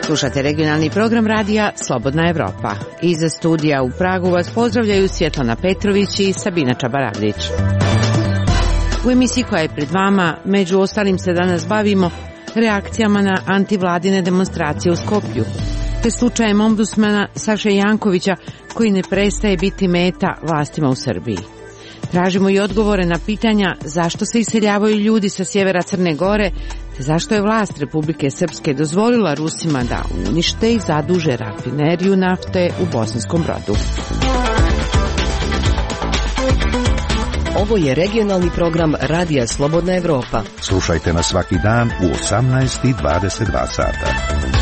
Slušate regionalni program radija Slobodna Evropa. Iz studija u Pragu vas pozdravljaju Svjetlana Petrović i Sabina Čabaradić. U emisiji koja je pred vama, među ostalim se danas bavimo reakcijama na antivladine demonstracije u Skoplju, te slučajem ombudsmana Saše Jankovića koji ne prestaje biti meta vlastima u Srbiji. Tražimo i odgovore na pitanja zašto se iseljavaju ljudi sa sjevera Crne Gore, te zašto je vlast Republike Srpske dozvolila Rusima da unište i zaduže rafineriju nafte u Bosanskom Brodu. Ovo je regionalni program Radija Slobodna Evropa. Slušajte nas svaki dan u 18:22 sata.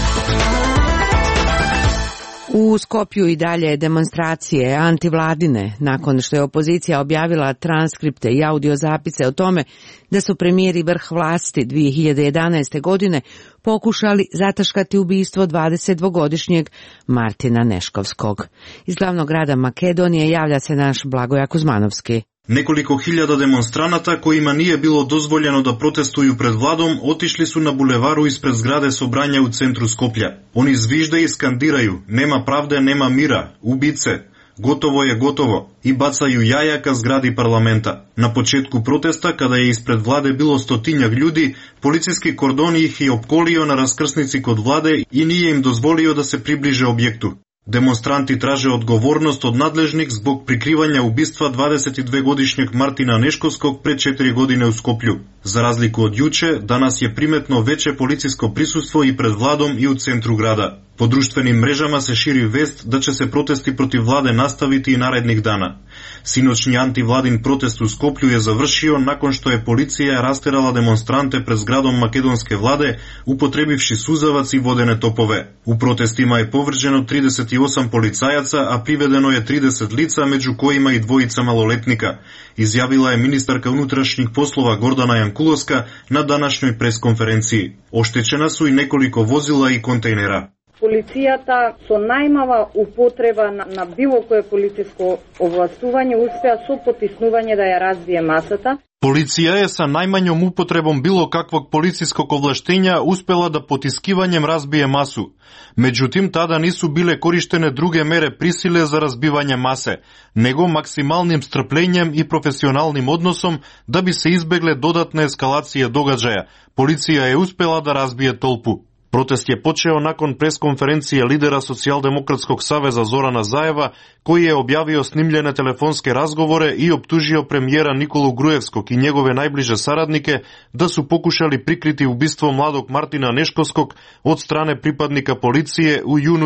U Skopju i dalje demonstracije antivladine, nakon što je opozicija objavila transkripte i audiozapise o tome da su premijer i vrh vlasti 2011. godine pokušali zataškati ubistvo 22-godišnjeg Martina Neškovskog. Iz glavnog grada Makedonije javlja se naš Blagoja Kuzmanovski. Nekoliko hiljada demonstranata kojima nije bilo dozvoljeno da protestuju pred vladom otišli su na bulevaru ispred zgrade Sobranja u centru Skoplja. Oni zvižde i skandiraju: nema pravde, nema mira, ubice, gotovo je gotovo, i bacaju jaja ka zgradi parlamenta. Na početku protesta, kada je ispred vlade bilo 100-tinjak ljudi, policijski kordon ih je opkolio na raskrsnici kod vlade i nije im dozvolio da se približe objektu. Demonstranti traže odgovornost od nadležnih zbog prikrivanja ubistva 22-godišnjeg Martina Neškovskog pre 4 godine u Skoplju. Za razliku od juče, danas je primetno veće policijsko prisustvo i pred vladom i u centru grada. Po društvenim mrežama se širi vest da će se protesti protiv vlade nastaviti i narednih dana. Sinoćni antivladin protest u Skoplju je završio nakon što je policija rasterala demonstrante pred zgradom makedonske vlade, upotrebivši suzavac i vodene topove. U protestima je povređeno 38 policajaca, a privedeno je 30 lica, među kojima i 2 maloletnika, izjavila je ministarka unutrašnjih poslova Gordana Jankulovska na današnjoj preskonferenciji. Oštećena su i nekoliko vozila i kontejnera. Полицијата со најмала употреба на било кое полициско овластување успеа со потиснување да ја разбие масата. Полиција е sa најмањом употребом било каквог полицискog овлаштења успела да потискивањем разбие масу. Меđutim, тада нису биле кориштене друге мере присиле за разбивање масе, него максималним стрплењем и професионалним односом да би се избегле додатна ескалација догаđаја. Полиција е успела да разбие толпу. Протест je počeo nakon preskonferencije lidera Socijaldemokratskog saveza Zorana Zaeva, koji je objavio snimljene telefonske razgovore i optužio premijera Nikolu Grujevskog i njegove najbliže saradnike da su pokušali prikriti ubistvo mladog Martina Neškovskog od strane pripadnika policije u junu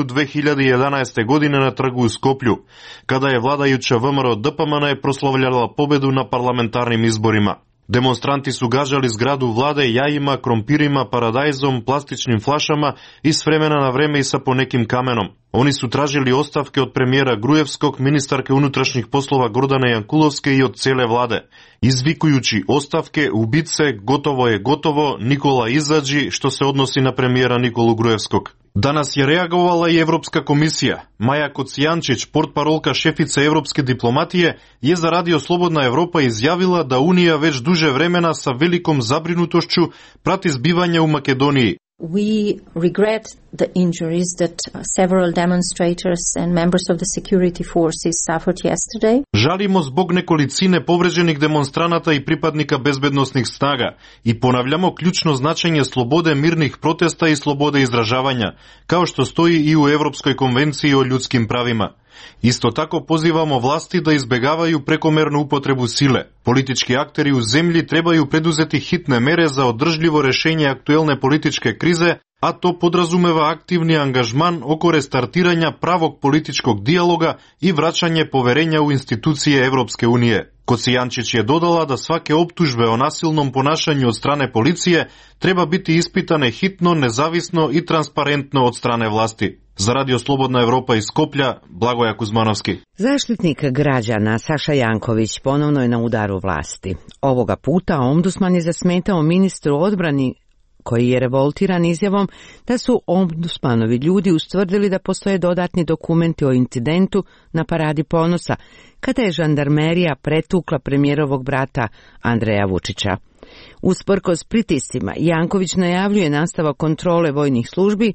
2011. godine na trgu u Skoplju, kada je vladajuća ВМРО DPMN proslavljala pobedu na parlamentarnim izborima. Demonstranti su gađali zgradu vlade jajima, krompirima, paradajzom, plastičnim flašama i s vremena na vreme i sa ponekim kamenom. Oni su tražili ostavke od premijera Grujevskog, ministarke unutrašnjih poslova Gordane Jankulovske i od cele vlade, izvikujući ostavke, ubice, gotovo je gotovo, Nikola izađi, što se odnosi na premijera Nikolu Grujevskog. Danas je reagovala i Evropska komisija. Maja Kocijančić, portparolka šefice evropske diplomatije, je za Radio Slobodna Evropa izjavila da Unija već duže vremena sa velikom zabrinutošću prati zbivanja u Makedoniji. We regret the injuries that several demonstrators and members of the security forces suffered yesterday. Žalimo zbog nekolicine povređenih demonstranata i pripadnika bezbednosnih snaga i ponavljamo ključno značenje slobode mirnih protesta i slobode izražavanja, kao što stoji i u Evropskoj konvenciji o ljudskim pravima. Isto tako pozivamo vlasti da izbegavaju prekomernu upotrebu sile. Politički akteri u zemlji trebaju preduzeti hitne mere za održljivo rešenje aktuelne političke krize, a to podrazumeva aktivni angažman oko restartiranja pravog političkog dijaloga i vraćanje poverenja u institucije Evropske unije. Kocijančić je dodala da svake optužbe o nasilnom ponašanju od strane policije treba biti ispitane hitno, nezavisno i transparentno od strane vlasti. Za Radio Slobodna Evropa iz Skoplja, Blagoja Kuzmanovski. Zaštitnik građana Saša Janković ponovno je na udaru vlasti. Ovoga puta ombudsman je zasmetao ministru odbrani koji je revoltiran izjavom da su ombudsmanovi ljudi ustvrdili da postoje dodatni dokumenti o incidentu na Paradi ponosa, kada je žandarmerija pretukla premijerovog brata Andreja Vučića. Usprkos pritiscima, Janković najavljuje nastavak kontrole vojnih službi,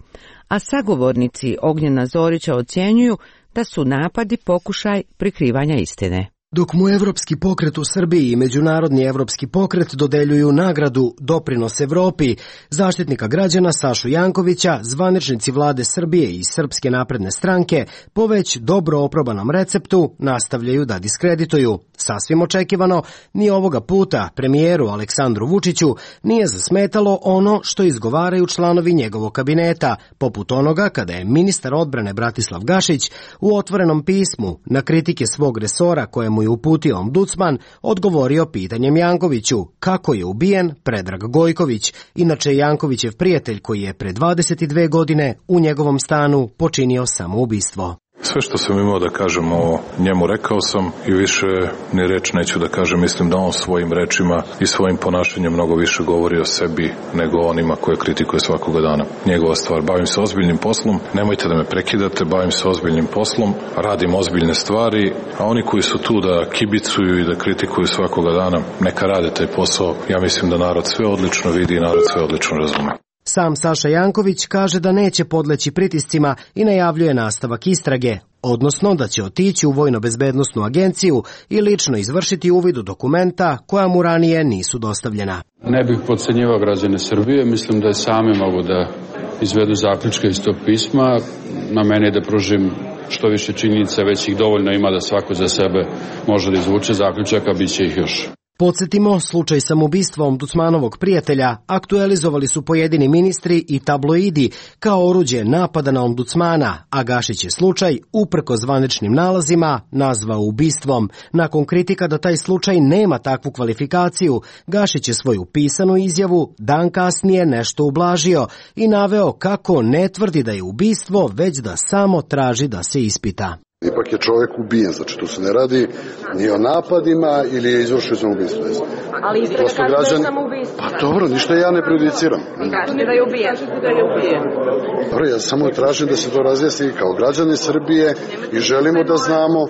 a sagovornici Ognjena Zorića ocjenjuju da su napadi pokušaj prikrivanja istine. Dok mu Evropski pokret u Srbiji i Međunarodni evropski pokret dodeljuju nagradu Doprinos Evropi, zaštitnika građana Sašu Jankovića, zvaničnici vlade Srbije i Srpske napredne stranke po već dobro oprobanom receptu nastavljaju da diskredituju. Sasvim očekivano, ni ovoga puta premijeru Aleksandru Vučiću nije zasmetalo ono što izgovaraju članovi njegovog kabineta, poput onoga kada je ministar odbrane Bratislav Gašić u otvorenom pismu na kritike svog resora kojemu je uputio ombudsman odgovorio pitanjem Jankoviću kako je ubijen Predrag Gojković, inače Jankovićev prijatelj koji je pre 22 godine u njegovom stanu počinio samoubistvo. Sve što sam imao da kažem o njemu rekao sam i više ni reč neću da kažem. Mislim da on svojim rečima i svojim ponašanjem mnogo više govori o sebi nego onima koje kritikuje svakoga dana. Njegova stvar. Bavim se ozbiljnim poslom, nemojte da me prekidate, bavim se ozbiljnim poslom, radim ozbiljne stvari, a oni koji su tu da kibicuju i da kritikuju svakoga dana, neka rade taj posao. Ja mislim da narod sve odlično vidi i narod sve odlično razume. Sam Saša Janković kaže da neće podleći pritiscima i najavljuje nastavak istrage, odnosno da će otići u Vojno-bezbednosnu agenciju i lično izvršiti uvid u dokumenta koja mu ranije nisu dostavljena. Ne bih podcenjivao građane Srbije, mislim da je sami mogu da izvedu zaključke iz tog pisma. Na mene je da pružim što više činjenica, već ih dovoljno ima da svako za sebe može da izvuče zaključaka, bit će ih još. Podsjetimo, slučaj samoubistva ombudsmanovog prijatelja aktualizovali su pojedini ministri i tabloidi kao oruđe napada na ombudsmana, a Gašić je slučaj, uprkos zvaničnim nalazima, nazvao ubistvom. Nakon kritika da taj slučaj nema takvu kvalifikaciju, Gašić je svoju pisanu izjavu dan kasnije nešto ublažio i naveo kako ne tvrdi da je ubistvo, već da samo traži da se ispita. Ipak je čovjek ubijen, znači tu se ne radi ni o napadima ili je izvršio samoubistvo. Ali istraga kaže da je samoubistvo. Pa dobro, ništa ja ne prejudiciram. Kažete da je ubijen. Dobro, ja samo tražim da se to razjasni kao građani Srbije i želimo da znamo.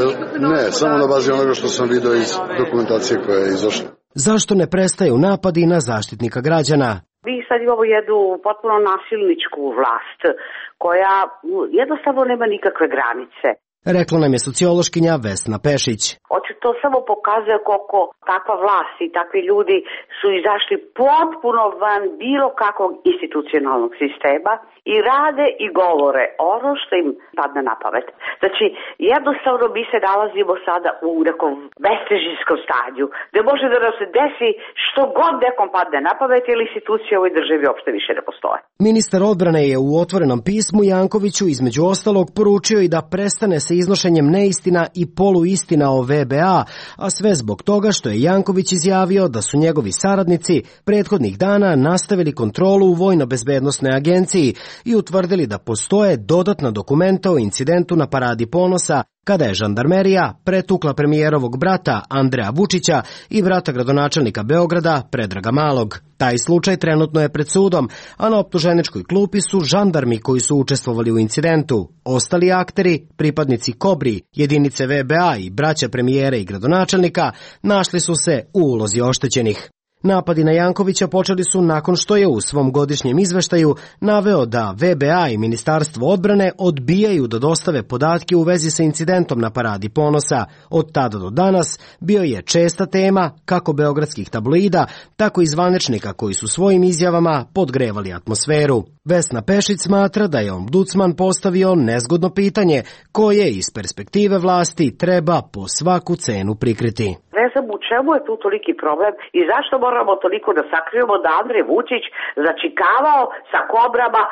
Ne, samo na bazi onoga što sam vidio iz dokumentacije koja je izašla. Zašto ne prestaju napadi na zaštitnika građana? Mi sad imamo jednu potpuno nasilničku vlast koja jednostavno nema nikakve granice. Rekla nam je sociološkinja Vesna Pešić. To samo pokazuje koliko takva vlast i takvi ljudi su izašli potpuno van bilo kakvog institucionalnog sistema i rade i govore ono što im padne na pamet. Znači, jednostavno mi se nalazimo sada u nekom bestežinskom stanju, gde može da nam se desi što god nekom padne na pamet, jer institucije u ovoj državi uopšte više ne postoje. Ministar odbrane je u otvorenom pismu Jankoviću između ostalog poručio i da prestane sa iznošenjem neistina i poluistina o VBA, a sve zbog toga što je Janković izjavio da su njegovi saradnici prethodnih dana nastavili kontrolu u Vojno-bezbednosnoj agenciji i utvrdili da postoje dodatna dokumenta o incidentu na Paradi ponosa kada je žandarmerija pretukla premijerovog brata Andreja Vučića i brata gradonačelnika Beograda Predraga Malog. Taj slučaj trenutno je pred sudom, a na optuženičkoj klupi su žandarmi koji su učestvovali u incidentu. Ostali akteri, pripadnici Kobri, jedinice VBA i braća premijera i gradonačelnika, našli su se u ulozi oštećenih. Napadi na Jankovića počeli su nakon što je u svom godišnjem izveštaju naveo da VBA i Ministarstvo odbrane odbijaju da dostave podatke u vezi sa incidentom na Paradi ponosa. Od tada do danas bio je česta tema kako beogradskih tabloida, tako i zvaničnika koji su svojim izjavama podgrevali atmosferu. Vesna Pešić smatra da je ombudsman postavio nezgodno pitanje koje iz perspektive vlasti treba po svaku cenu prikriti. Ne znam u čemu je tu toliki problem i zašto moramo toliko da sakrijemo da Andrej Vučić začikavao sa kobrama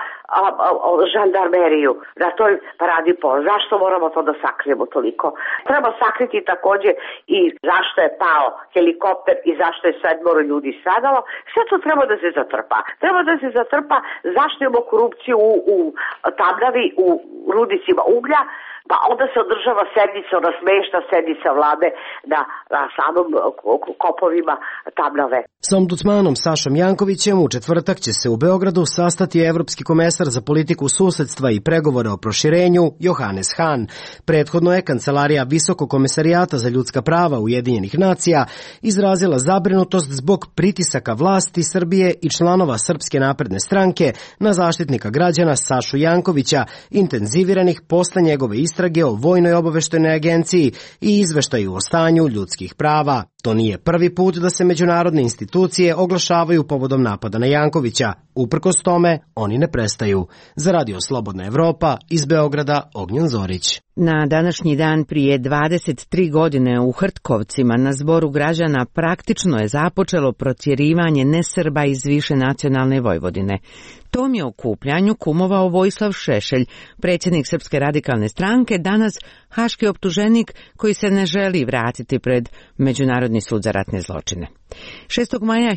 žandarmeriju na toj Paradi ponosa. Zašto moramo to da sakrijemo toliko? Treba sakriti takođe i zašto je pao helikopter i zašto je 7 ljudi stradalo. Sve to treba da se zatrpa. Treba da se zatrpa zašto imamo korupciju u Tamnavi, u rudnicima uglja, pa onda se održava sednica, ona smešna sednica vlade na samom kopovima Tamnave. Sa ombudsmanom Sašom Jankovićem u četvrtak će se u Beogradu sastati evropski komesar komesar za politiku susedstva i pregovore o proširenju Johannes Hahn. Prethodno je Kancelarija Visokog komesarijata za ljudska prava Ujedinjenih nacija izrazila zabrinutost zbog pritisaka vlasti Srbije i članova Srpske napredne stranke na zaštitnika građana Sašu Jankovića, intenziviranih posle njegove istrage o Vojnoj obaveštajnoj agenciji i izveštaju o stanju ljudskih prava. To nije prvi put da se međunarodne institucije oglašavaju povodom napada na Jankovića. Uprkos tome, oni ne prestaju. Za Radio Slobodna Evropa, iz Beograda, Ognjen Zorić. Na današnji dan prije 23 godine u Hrtkovcima na zboru građana praktično je započelo protjerivanje nesrba iz više nacionalne Vojvodine. Tom je okupljanju kumovao Vojislav Šešelj, predsjednik Srpske radikalne stranke, danas haški optuženik koji se ne želi vratiti pred Međunarodni sud za ratne zločine. 6. maja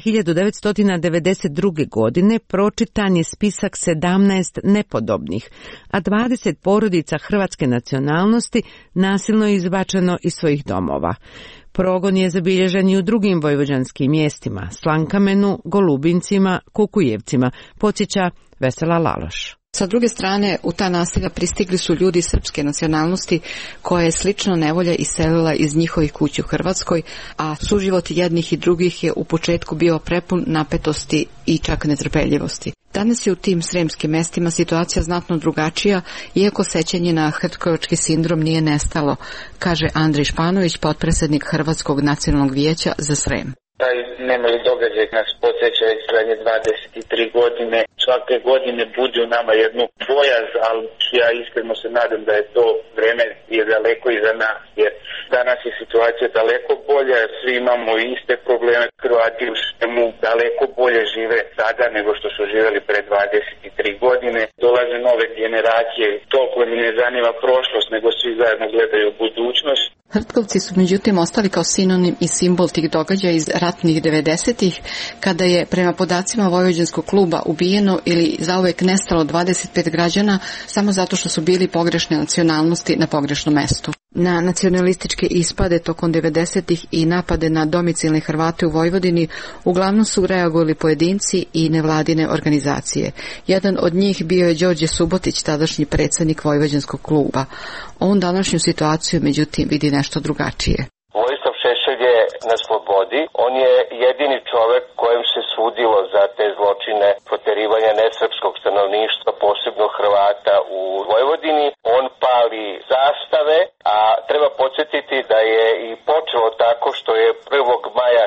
1992. godine pročitan je spisak 17 nepodobnih, a 20 porodica hrvatske nacionalnosti nasilno je izbačeno iz svojih domova. Progon je zabilježen i u drugim vojvođanskim mjestima, Slankamenu, Golubincima, Kukujevcima, podsjeća Vesela Laloš. Sa druge strane, u ta naselja pristigli su ljudi srpske nacionalnosti koje je slično nevolja iselila iz njihovih kuća u Hrvatskoj, a suživot jednih i drugih je u početku bio prepun napetosti i čak netrpeljivosti. Danas je u tim sremskim mestima situacija znatno drugačija, iako sećanje na hrtkovački sindrom nije nestalo, kaže Andrej Španović, potpredsjednik Hrvatskog nacionalnog vijeća za Srem. Taj nemali događaj nas podsjeća već zadnje 23 godine. Svake godine budi u nama jednu bojaz, ali ja iskreno se nadam da je to vreme je daleko iza nas, jer danas je situacija daleko bolja, svi imamo iste probleme. Hrvati u svemu daleko bolje žive sada nego što su živjeli pre 23 godine. Dolaze nove generacije, toliko mi ne zanima prošlost, nego svi zajedno gledaju budućnost. Hrtkovci su međutim ostali kao sinonim i simbol tih događaja iz ratnih 90-ih, kada je prema podacima Vojvođanskog kluba ubijeno ili zauvek nestalo 25 građana samo zato što su bili pogrešne nacionalnosti na pogrešnom mestu. Na nacionalističke ispade tokom 90-ih i napade na domicilne Hrvate u Vojvodini uglavnom su reagovali pojedinci i nevladine organizacije. Jedan od njih bio je Đorđe Subotić, tadašnji predsjednik Vojvođanskog kluba. On današnju situaciju međutim vidi nešto drugačije. Vojislav Šešelj je na slobodi. On je jedini čovjek kojem se sudilo za te zločine proterivanja nesrpskog stanovništva, posebno Hrvata u Vojvodini. On pali zastave, a treba podsjetiti da je i počelo tako što je 1. maja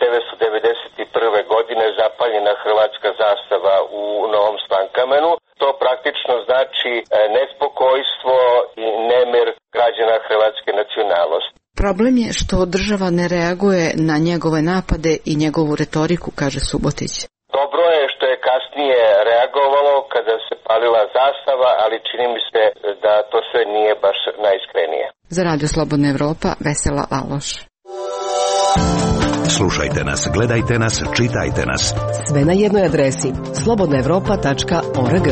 1991. godine zapaljena hrvatska zastava u Novom Slankamenu. To praktično znači nespokojstvo i nemir građana hrvatske nacionalnosti. Problem je što država ne reaguje na njegove napade i njegovu retoriku, kaže Subotić. Dobro je što je kasnije reagovalo kada se palila zastava, ali čini mi se da to sve nije baš najiskrenije. Za Radio Slobodna Evropa, Vesela Laloš. Slušajte nas, gledajte nas, čitajte nas. Sve na jednoj adresi slobodnaevropa.org.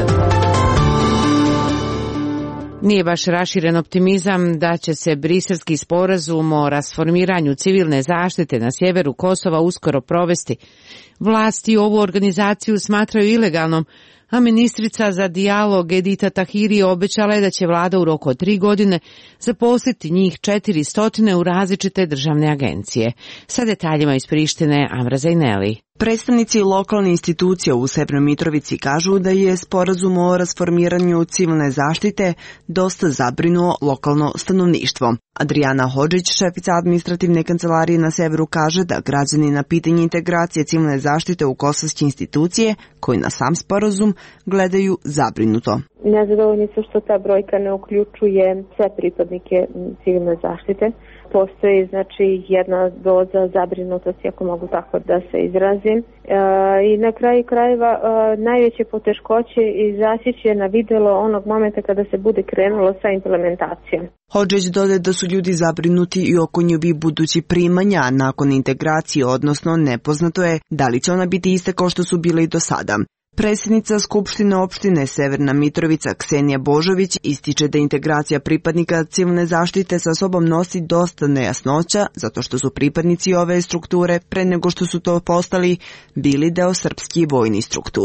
Nije baš raširen optimizam da će se briselski sporazum o rasformiranju civilne zaštite na sjeveru Kosova uskoro provesti. Vlasti ovu organizaciju smatraju ilegalnom, a ministrica za dijalog Edita Tahiri obećala je da će vlada u roku od 3 godine zaposliti njih 400 u različite državne agencije. Sa detaljima iz Prištine, Amra Zajneli. Predstavnici lokalne institucije u Severnoj Mitrovici kažu da je sporazum o rasformiranju civilne zaštite dosta zabrinuo lokalno stanovništvo. Adriana Hodžić, šefica administrativne kancelarije na severu, kaže da građani na pitanje integracije civilne zaštite u kosovske institucije, koji na sam sporazum gledaju zabrinuto. Nezadovoljni su što ta brojka ne uključuje sve pripadnike civilne zaštite. Postoji jedna doza zabrinutosti, ako mogu tako da se izrazim. I na kraju krajeva najveće poteškoće izaći će na vidjelo onog momenta kada se bude krenulo sa implementacijom. Hodžić dodaje da su ljudi zabrinuti i oko njihovih budućih primanja nakon integracije, odnosno nepoznato je da li će ona biti iste kao što su bile i do sada. Predsjednica Skupštine opštine Severna Mitrovica Ksenija Božović ističe da integracija pripadnika civilne zaštite sa sobom nosi dosta nejasnoća, zato što su pripadnici ove strukture, pre nego što su to postali, bili deo srpskih vojnih struktura.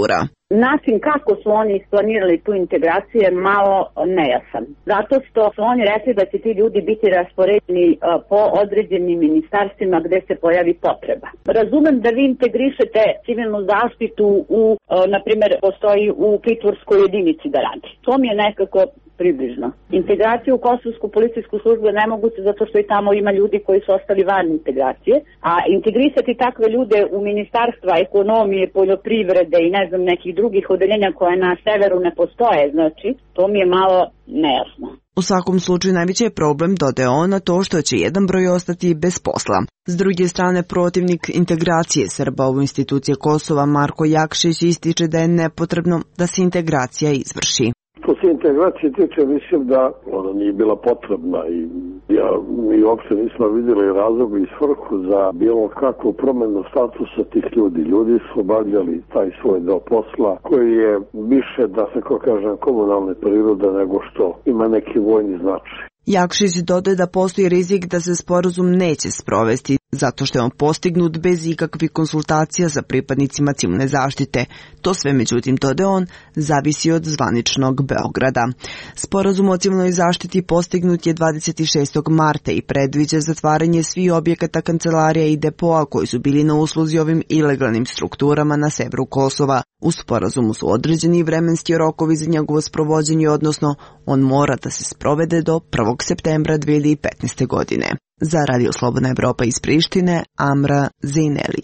Način kako su oni isplanirali tu integraciju je malo nejasan. Zato što su oni rekli da će ti ljudi biti raspoređeni po određenim ministarstvima gde se pojavi potreba. Razumem da vi integrišete civilnu zaštitu na primjer, postoji u pritvorskoj jedinici da radi. To mi je nekako približno. Integraciju u kosovsku policijsku službu je nemoguće zato što i tamo ima ljudi koji su ostali van integracije, a integrisati takve ljude u ministarstva ekonomije, poljoprivrede i ne znam nekih drugih odeljenja koje na severu ne postoje, znači to mi je malo nejasno. U svakom slučaju najveći je problem, dodaje ona, to što će jedan broj ostati bez posla. S druge strane, protivnik integracije Srba u institucije Kosova Marko Jakšić ističe da je nepotrebno da se integracija izvrši. Što se integracije tiče, mislim da ona nije bila potrebna i mi uopšte nismo vidjeli razlog i svrhu za bilo kakvu promjenu statusa tih ljudi. Ljudi su obavljali taj svoj deo posla koji je više, da se komunalne prirode nego što ima neki vojni značaj. Jakšić dodaje da postoji rizik da se sporazum neće sprovesti, zato što je on postignut bez ikakvih konsultacija sa pripadnicima civilne zaštite. To sve, međutim, dodaje on, zavisi od zvaničnog Beograda. Sporazum o civilnoj zaštiti postignut je 26. marta i predviđa zatvaranje svih objekata, kancelarija i depoa koji su bili na usluzi ovim ilegalnim strukturama na severu Kosova. U sporazumu su određeni vremenski rokovi za njegovo sprovođenje, odnosno on mora da se sprovede do 1. septembra 2015. godine. Za Radio Slobodna Evropa iz Prištine, Amra Zineli.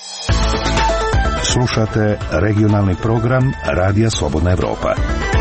Slušate regionalni program Radija Slobodna Evropa.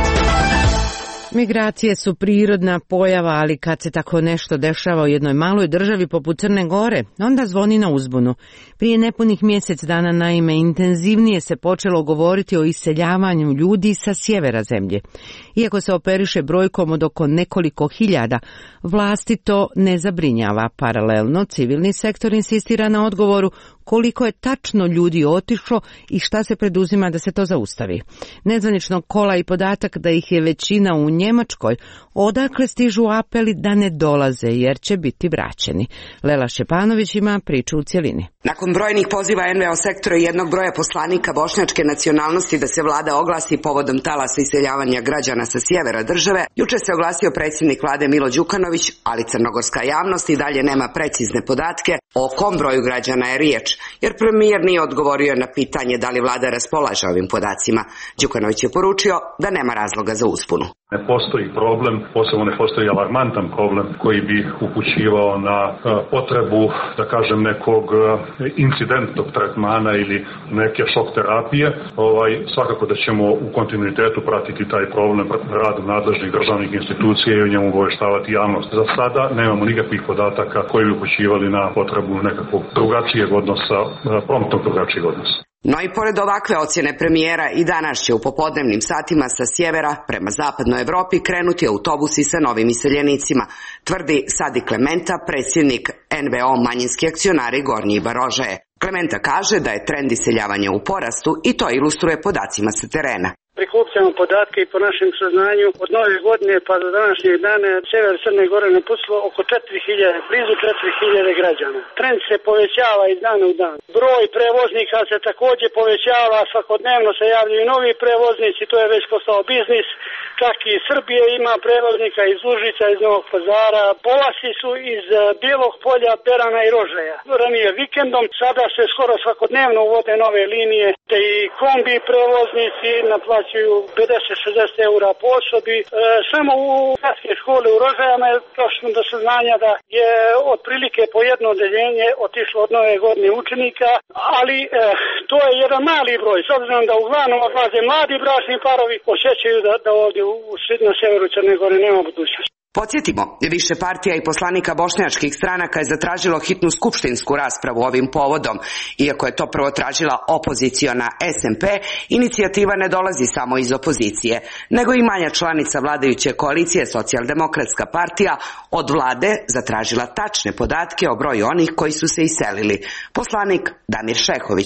Migracije su prirodna pojava, ali kad se tako nešto dešava u jednoj maloj državi poput Crne Gore, onda zvoni na uzbunu. Prije nepunih mjesec dana, naime, intenzivnije se počelo govoriti o iseljavanju ljudi sa sjevera zemlje. Iako se operiše brojkom od oko nekoliko hiljada, vlasti to ne zabrinjava. Paralelno, civilni sektor insistira na odgovoru koliko je tačno ljudi otišlo i šta se preduzima da se to zaustavi. Nezvanično kola i podatak da ih je većina u Njemačkoj, odakle stižu apeli da ne dolaze jer će biti vraćeni. Lela Šepanović ima priču u cjelini. Nakon brojnih poziva NVO sektora i jednog broja poslanika bošnjačke nacionalnosti da se vlada oglasi povodom talasa iseljavanja građana sa sjevera države, juče se oglasio predsjednik vlade Milo Đukanović, ali crnogorska javnost i dalje nema precizne podatke o kom broju građana je riječ, jer premijer nije odgovorio na pitanje da li vlada raspolaže ovim podacima. Đukanović je poručio da nema razloga za uzbunu. Ne postoji problem, posebno ne postoji alarmantan problem koji bi upućivao na potrebu, da kažem, nekog incidentnog tretmana ili neke šok terapije. Svakako da ćemo u kontinuitetu pratiti taj problem radu nadležnih državnih institucija i o njemu obaveštavati javnost. Za sada nemamo nikakvih podataka koji bi upućivali na potrebu nekakvog drugačijeg odnosa, promptnog drugačijeg odnosa. No i pored ovakve ocjene premijera, i danas će u popodnevnim satima sa sjevera prema zapadnoj Evropi krenuti autobusi sa novim iseljenicima, tvrdi Sadi Klementa, predsjednik NVO manjinski akcionari Gornji Barožaje. Klementa kaže da je trend iseljavanja u porastu i to ilustruje podacima sa terena. Prikupljamo podatke i po našem saznanju od nove godine pa do današnjeg dana sever Crne Gore napustilo oko 4000, blizu 4000 građana. Trend se povećava iz dana u dan. Broj prevoznika se također povećava, svakodnevno se javljaju novi prevoznici, to je već postao biznis. Čak i Srbije ima prevoznika iz Užica, iz Novog Pazara. Polasi su iz Bijelog Polja, Berana i Rožaja. Ranije vikendom, sada se skoro svakodnevno uvode nove linije, te i kombi prevoznici naplaćuju 50-60 eura po osobi. Samo u gradske škole u Rožajama je došlo do saznanja da je otprilike po jedno odeljenje otišlo od nove godine učenika, ali to je jedan mali broj, s obzirom da uglavnom odlaze mladi bračni parovi, osjećaju da ovdje na severu Crne Gore nema budućnosti. Podsjetimo, više partija i poslanika bošnjačkih stranaka je zatražilo hitnu skupštinsku raspravu ovim povodom. Iako je to prvo tražila opoziciona SMP, inicijativa ne dolazi samo iz opozicije, nego i manja članica vladajuće koalicije Socijaldemokratska partija od vlade zatražila tačne podatke o broju onih koji su se iselili. Poslanik Damir Šehović.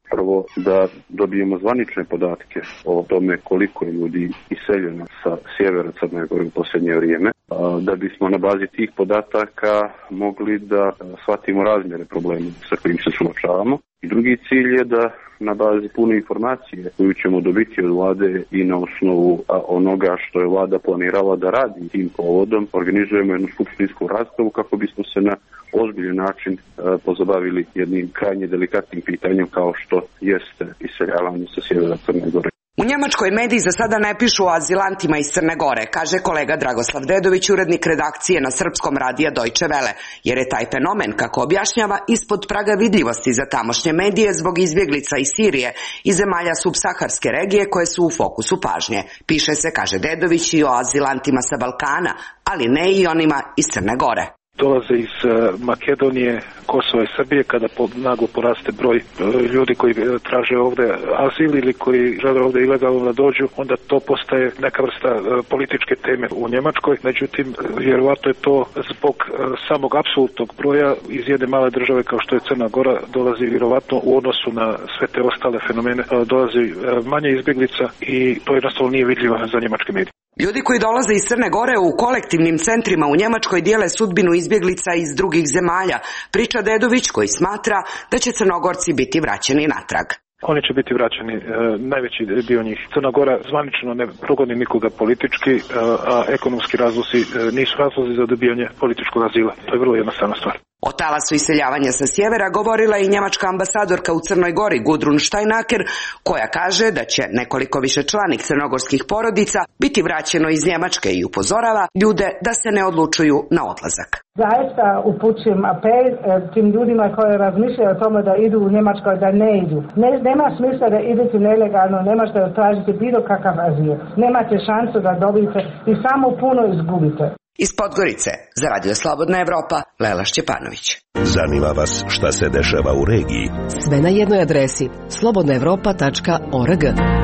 Prvo da dobijemo zvanične podatke o tome koliko je ljudi iseljeno sa sjevera Crne Gore u posljednje vrijeme, da bismo na bazi tih podataka mogli da shvatimo razmjere problema sa kojim se suočavamo. I drugi cilj je da na bazi pune informacije koju ćemo dobiti od vlade i na osnovu onoga što je vlada planirala da radi tim povodom, organizujemo jednu skupštinsku raspravu kako bismo se na ozbiljan način pozabavili jednim krajnje delikatnim pitanjem kao što jeste iseljavanje sa sjevera Crne Gore. U Njemačkoj mediji za sada ne pišu o azilantima iz Crne Gore, kaže kolega Dragoslav Dedović, urednik redakcije na srpskom radija Deutsche Welle, jer je taj fenomen, kako objašnjava, ispod praga vidljivosti za tamošnje medije zbog izbjeglica iz Sirije i zemalja subsaharske regije koje su u fokusu pažnje. Piše se, kaže Dedović, i o azilantima sa Balkana, ali ne i onima iz Crne Gore. Dolaze iz Makedonije, Kosova i Srbije kada naglo poraste broj ljudi koji traže ovdje azil ili koji žele ovdje ilegalno da dođu, onda to postaje neka vrsta političke teme u Njemačkoj. Međutim, vjerovatno je to zbog samog apsolutnog broja iz jedne male države kao što je Crna Gora dolazi vjerovatno u odnosu na sve te ostale fenomene, dolazi manje izbjeglica i to jednostavno nije vidljivo za njemačke medije. Ljudi koji dolaze iz Crne Gore u kolektivnim centrima u Njemačkoj dijele sudbinu izbjeglica iz drugih zemalja, priča Dedović, koji smatra da će Crnogorci biti vraćeni natrag. Oni će biti vraćeni, najveći dio njih. Crna Gora zvanično ne progoni nikoga politički, a ekonomski razlozi nisu razlozi za dobijanje političkog azila. To je vrlo jednostavna stvar. O talasu iseljavanja sa sjevera govorila i njemačka ambasadorka u Crnoj Gori Gudrun Steinaker, koja kaže da će nekoliko višečlanih crnogorskih porodica biti vraćeno iz Njemačke i upozorava ljude da se ne odlučuju na odlazak. Zaista upućujem apel tim ljudima koji razmišljaju o tome da idu u Njemačkoj, da ne idu. Nema smisla da idete nelegalno, ne možete tražiti bilo kakav azil. Nemate šansu da dobijete i samo puno izgubite. Iz Podgorice, za Radio Slobodna Evropa, Lela Šćepanović. Zanima vas šta se dešava u regiji? Sve na jednoj adresi, slobodnaevropa.org.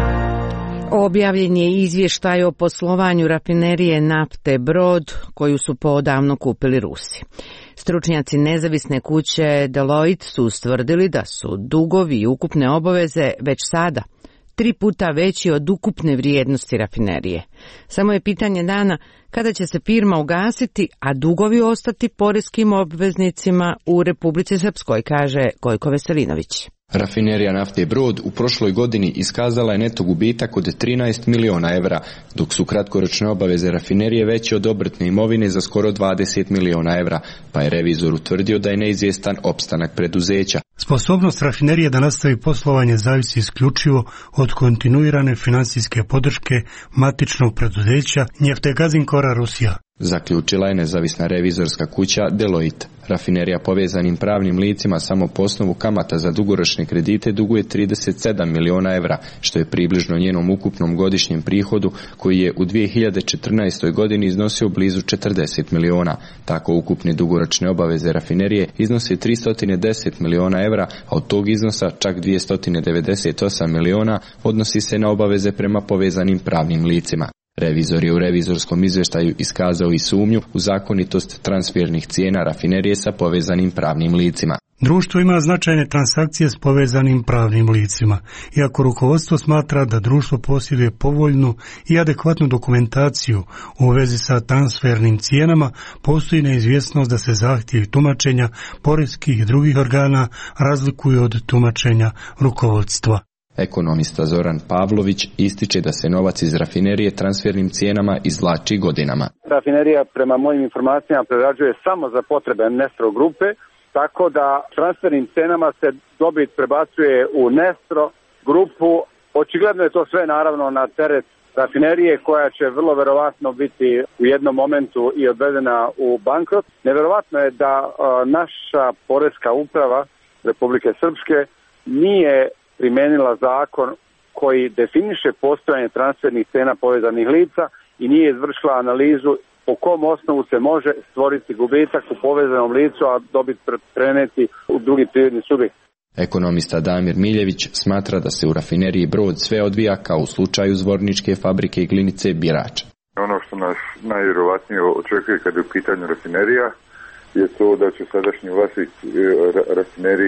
Objavljen je izvještaj o poslovanju rafinerije nafte Brod, koju su poodavno kupili Rusi. Stručnjaci nezavisne kuće Deloitte su ustvrdili da su dugovi i ukupne obaveze već sada 3 puta veći od ukupne vrijednosti rafinerije. Samo je pitanje dana kada će se firma ugasiti, a dugovi ostati poreskim obveznicima u Republici Srpskoj, kaže Gojko Veselinović. Rafinerija nafte Brod u prošloj godini iskazala je neto gubitak od 13 miliona evra, dok su kratkoročne obaveze rafinerije veće od obrtne imovine za skoro 20 miliona evra, pa je revizor utvrdio da je neizvjestan opstanak preduzeća. Sposobnost rafinerije da nastavi poslovanje zavisi isključivo od kontinuirane financijske podrške matičnog preduzeća Neftegazinkora Rusija, zaključila je nezavisna revizorska kuća Deloitte. Rafinerija povezanim pravnim licima samo po osnovu kamata za dugoročne kredite duguje 37 miliona evra, što je približno njenom ukupnom godišnjem prihodu koji je u 2014. godini iznosio blizu 40 miliona. Tako ukupne dugoročne obaveze rafinerije iznose 310 miliona evra, a od tog iznosa čak 298 miliona odnosi se na obaveze prema povezanim pravnim licima. Revizor je u revizorskom izvještaju iskazao i sumnju u zakonitost transfernih cijena rafinerije sa povezanim pravnim licima. Društvo ima značajne transakcije s povezanim pravnim licima. Iako rukovodstvo smatra da društvo posjeduje povoljnu i adekvatnu dokumentaciju u vezi sa transfernim cijenama, postoji neizvjesnost da se zahtjevi tumačenja poreskih i drugih organa razlikuju od tumačenja rukovodstva. Ekonomista Zoran Pavlović ističe da se novac iz rafinerije transfernim cijenama izvlači godinama. Rafinerija prema mojim informacijama prerađuje samo za potrebe Nestro grupe, tako da transfernim cijenama se dobit prebacuje u Nestro grupu. Očigledno je to sve naravno na teret rafinerije koja će vrlo verovatno biti u jednom momentu i odvedena u bankrot. Neverovatno je da naša poreska uprava Republike Srpske nije primenila zakon koji definiše postojanje transfernih cena povezanih lica i nije izvršila analizu po kom osnovu se može stvoriti gubitak u povezanom licu, a dobit preneti u drugi privredni subjekt. Ekonomista Damir Miljević smatra da se u rafineriji Brod sve odvija kao u slučaju Zvorničke fabrike i Glinice Birač. Ono što nas najvjerovatnije očekuje kada je u pitanju rafinerija je to da će sadašnji vlasnik rafinerije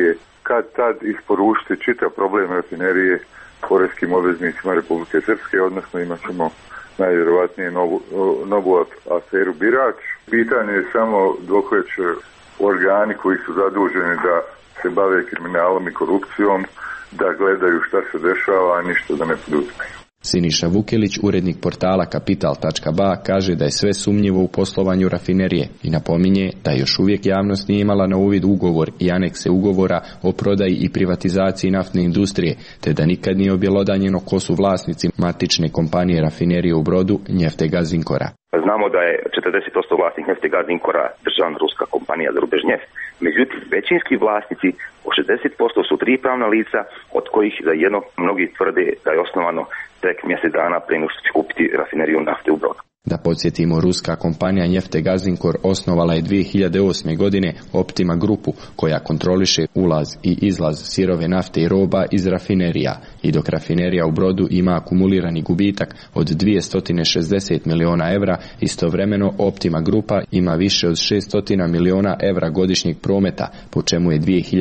kad tad isporučiti čitav problem rafinerije poreskim obveznicima Republike Srpske, odnosno imat ćemo najvjerovatnije novu aferu Birač. Pitanje je samo dok već organi koji su zaduženi da se bave kriminalom i korupcijom, da gledaju šta se dešava, a ništa da ne poduzmeju. Siniša Vukelić, urednik portala Kapital.ba, kaže da je sve sumnjivo u poslovanju rafinerije i napominje da još uvijek javnost nije imala na uvid ugovor i anekse ugovora o prodaji i privatizaciji naftne industrije, te da nikad nije objelodanjeno ko su vlasnici matične kompanije rafinerije u Brodu Njeftega Zinkora. Znamo da je 40% vlasnik Njeftega Zinkora državna ruska kompanija za rubež Njeft. Međutim, većinski vlasnici o 60% su 3 pravna lica, od kojih za jedno mnogi tvrde da je osnovano tek mjesec dana prije nego što će kupiti rafineriju nafte u Brodu. Da podsjetimo, ruska kompanija Njeftega Zinkor osnovala je 2008. godine Optima grupu, koja kontroliše ulaz i izlaz sirove nafte i roba iz rafinerija. I dok rafinerija u Brodu ima akumulirani gubitak od 260 miliona evra, istovremeno Optima grupa ima više od 600 miliona evra godišnjeg prometa, po čemu je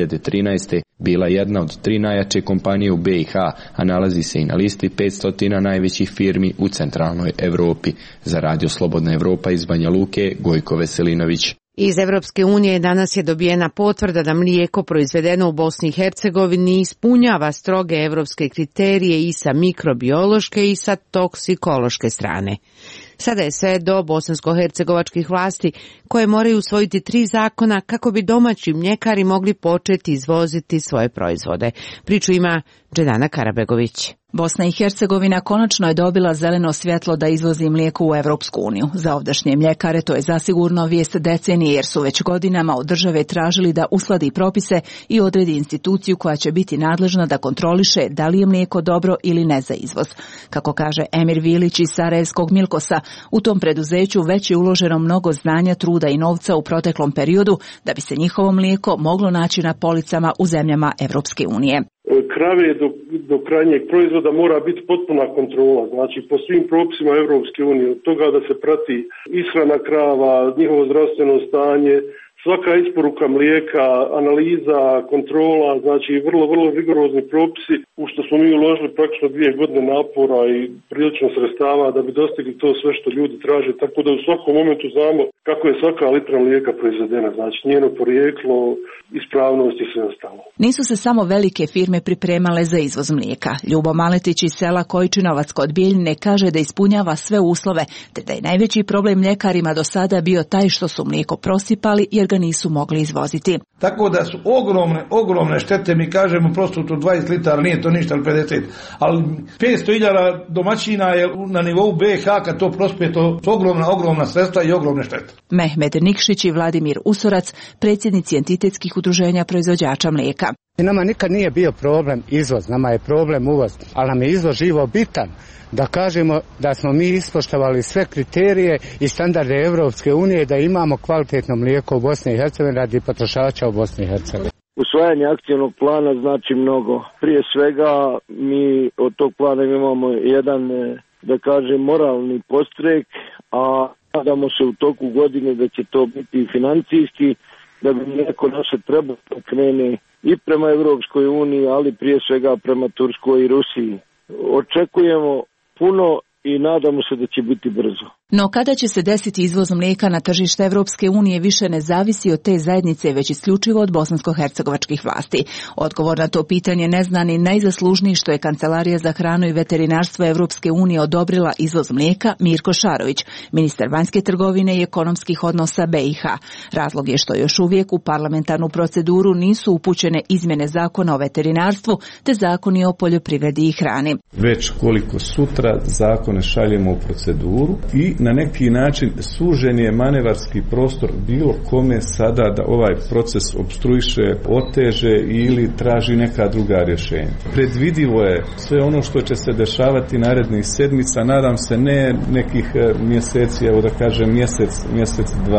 2013. bila jedna od 3 najjače kompanije u BiH, a nalazi se i na listi 500 najvećih firmi u centralnoj Europi. Za Radio Slobodna Evropa iz Banja Luke, Gojko Veselinović. Iz Evropske unije danas je dobijena potvrda da mlijeko proizvedeno u Bosni i Hercegovini ispunjava stroge evropske kriterije i sa mikrobiološke i sa toksikološke strane. Sada je sve do bosansko-hercegovačkih vlasti koje moraju usvojiti 3 zakona kako bi domaći mljekari mogli početi izvoziti svoje proizvode. Priču ima Dženana Karabegović. Bosna i Hercegovina konačno je dobila zeleno svjetlo da izvozi mlijeko u Evropsku uniju. Za ovdašnje mljekare to je zasigurno vijest decenije, jer su već godinama od države tražili da uskladi propise i odredi instituciju koja će biti nadležna da kontroliše da li je mlijeko dobro ili ne za izvoz. Kako kaže Emir Vilić iz Sarajevskog Milkosa, u tom preduzeću već je uloženo mnogo znanja, truda i novca u proteklom periodu da bi se njihovo mlijeko moglo naći na policama u zemljama Evropske unije. Krave do krajnjeg proizvoda mora biti potpuna kontrola, znači po svim propisima Evropske unije, od toga da se prati ishrana krava, njihovo zdravstveno stanje, svaka isporuka mlijeka, analiza, kontrola, znači vrlo rigorozni propisi, u što smo mi uložili praktično 2 godine napora i prilično sredstava da bi dostigli to sve što ljudi traže, tako da u svakom momentu znamo kako je svaka litra mlijeka proizvedena, znači njeno porijeklo, ispravnost i sve ostalo. Nisu se samo velike firme pripremale za izvoz mlijeka. Ljubo Maletić iz sela Kojčinovac kod Bijeljine kaže da ispunjava sve uslove, te da je najveći problem mljekarima do sada bio taj što su mlijeko prosipali jer ga nisu mogli izvoziti. Tako da su ogromne štete, mi kažemo prosto to 20 litara, nije to ništa, ali 50. Ali 500.000 domaćina je na nivou BiH, kad to prospije, to su ogromna sredstva i ogromne štete. Mehmed Nikšić i Vladimir Usorac, predsjednici entitetskih udruženja proizvođača mlijeka. Nama nikad nije bio problem izvoz, nama je problem uvoz, ali nam je izvoz živo bitan. Da kažemo da smo mi ispoštovali sve kriterije i standarde Evropske unije, da imamo kvalitetno mlijeko u Bosni i Hercegovini radi potrošača u Bosni i Hercegovini. Usvajanje akcijnog plana znači mnogo. Prije svega mi od tog plana imamo jedan, da kažem, moralni podstrek, a nadamo se u toku godine da će to biti financijski, da bi mlijeko naše trebalo krene i prema Evropskoj uniji, ali prije svega prema Turskoj i Rusiji. Očekujemo puno i nadamo se da će biti brzo. No kada će se desiti izvoz mlijeka na tržište Evropske unije više ne zavisi od te zajednice, već isključivo od bosansko-hercegovačkih vlasti. Odgovor na to pitanje ne zna ni najzaslužniji što je Kancelarija za hranu i veterinarstvo Evropske unije odobrila izvoz mlijeka Mirko Šarović, ministar vanjske trgovine i ekonomskih odnosa BiH. Razlog je što još uvijek u parlamentarnu proceduru nisu upućene izmjene zakona o veterinarstvu te zakoni o poljoprivredi i hrani. Već koliko sutra zakone šaljemo u proceduru i na neki način sužen je manevarski prostor bilo kome sada da ovaj proces opstruiše, oteže ili traži neka druga rješenja. Predvidivo je sve ono što će se dešavati narednih sedmica, nadam se ne nekih mjeseci, evo da kažem mjesec, 2.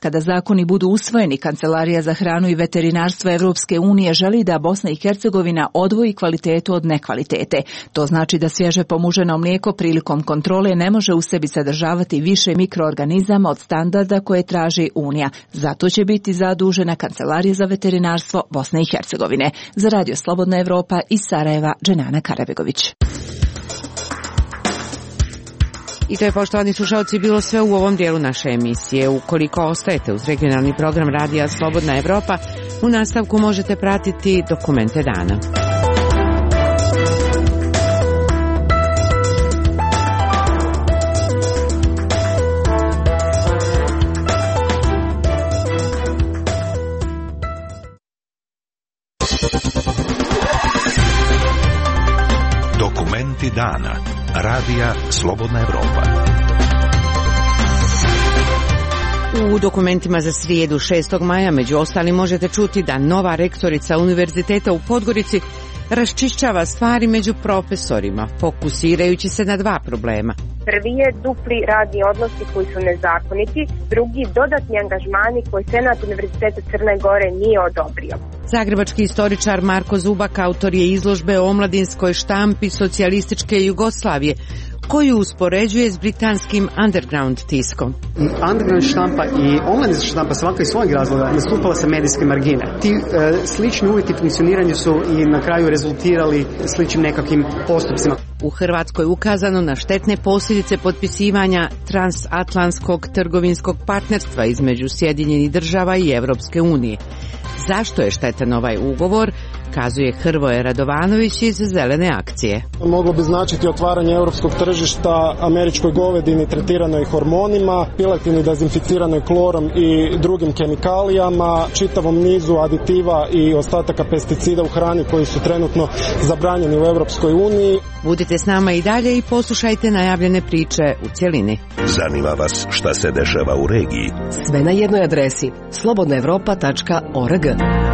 Kada zakoni budu usvojeni, Kancelarija za hranu i veterinarstvo Evropske unije želi da Bosna i Hercegovina odvoji kvalitetu od nekvalitete. To znači da svježe pomuženo mlijeko prilikom kontrole ne može u sebi sadržavati više mikroorganizama od standarda koje traži Unija. Zato će biti zadužena Kancelarija za veterinarstvo Bosne i Hercegovine. Za Radio Slobodna Evropa iz Sarajeva, Dženana Karabegović. I to je, poštovani slušalci, bilo sve u ovom dijelu naše emisije. Ukoliko ostajete uz regionalni program Radija Slobodna Evropa, u nastavku možete pratiti dokumente dana. Dokumenti dana. Radija Slobodna Evropa. U dokumentima za srijedu 6. maja među ostalim možete čuti da nova rektorica Univerziteta u Podgorici raščišćava stvari među profesorima, fokusirajući se na dva problema. Prvi je dupli radni odnosi koji su nezakoniti, drugi dodatni angažmani koji Senat Univerziteta Crne Gore nije odobrio. Zagrebački istoričar Marko Zubak autor je izložbe o omladinskoj štampi socijalističke Jugoslavije, koju uspoređuje s britanskim underground tiskom. Underground štampa i omladinska štampa svaka iz svojeg razloga nastupala sa medijske margine. Ti slični uvjeti funkcioniranja su i na kraju rezultirali sličnim nekakvim postupcima. U Hrvatskoj ukazano na štetne posljedice potpisivanja transatlantskog trgovinskog partnerstva između Sjedinjenih država i Evropske unije. Zašto je štetan ovaj ugovor, kazuje Hrvoje Radovanović iz Zelene akcije. Moglo bi značiti otvaranje europskog tržišta američkoj govedini tretiranoj hormonima, piletini dezinficiranoj klorom i drugim kemikalijama, čitavom nizu aditiva i ostataka pesticida u hrani koji su trenutno zabranjeni u Europskoj uniji. Budite s nama i dalje i poslušajte najavljene priče u cjelini. Zanima vas šta se dešava u regiji? Sve na jednoj adresi slobodnaevropa.org.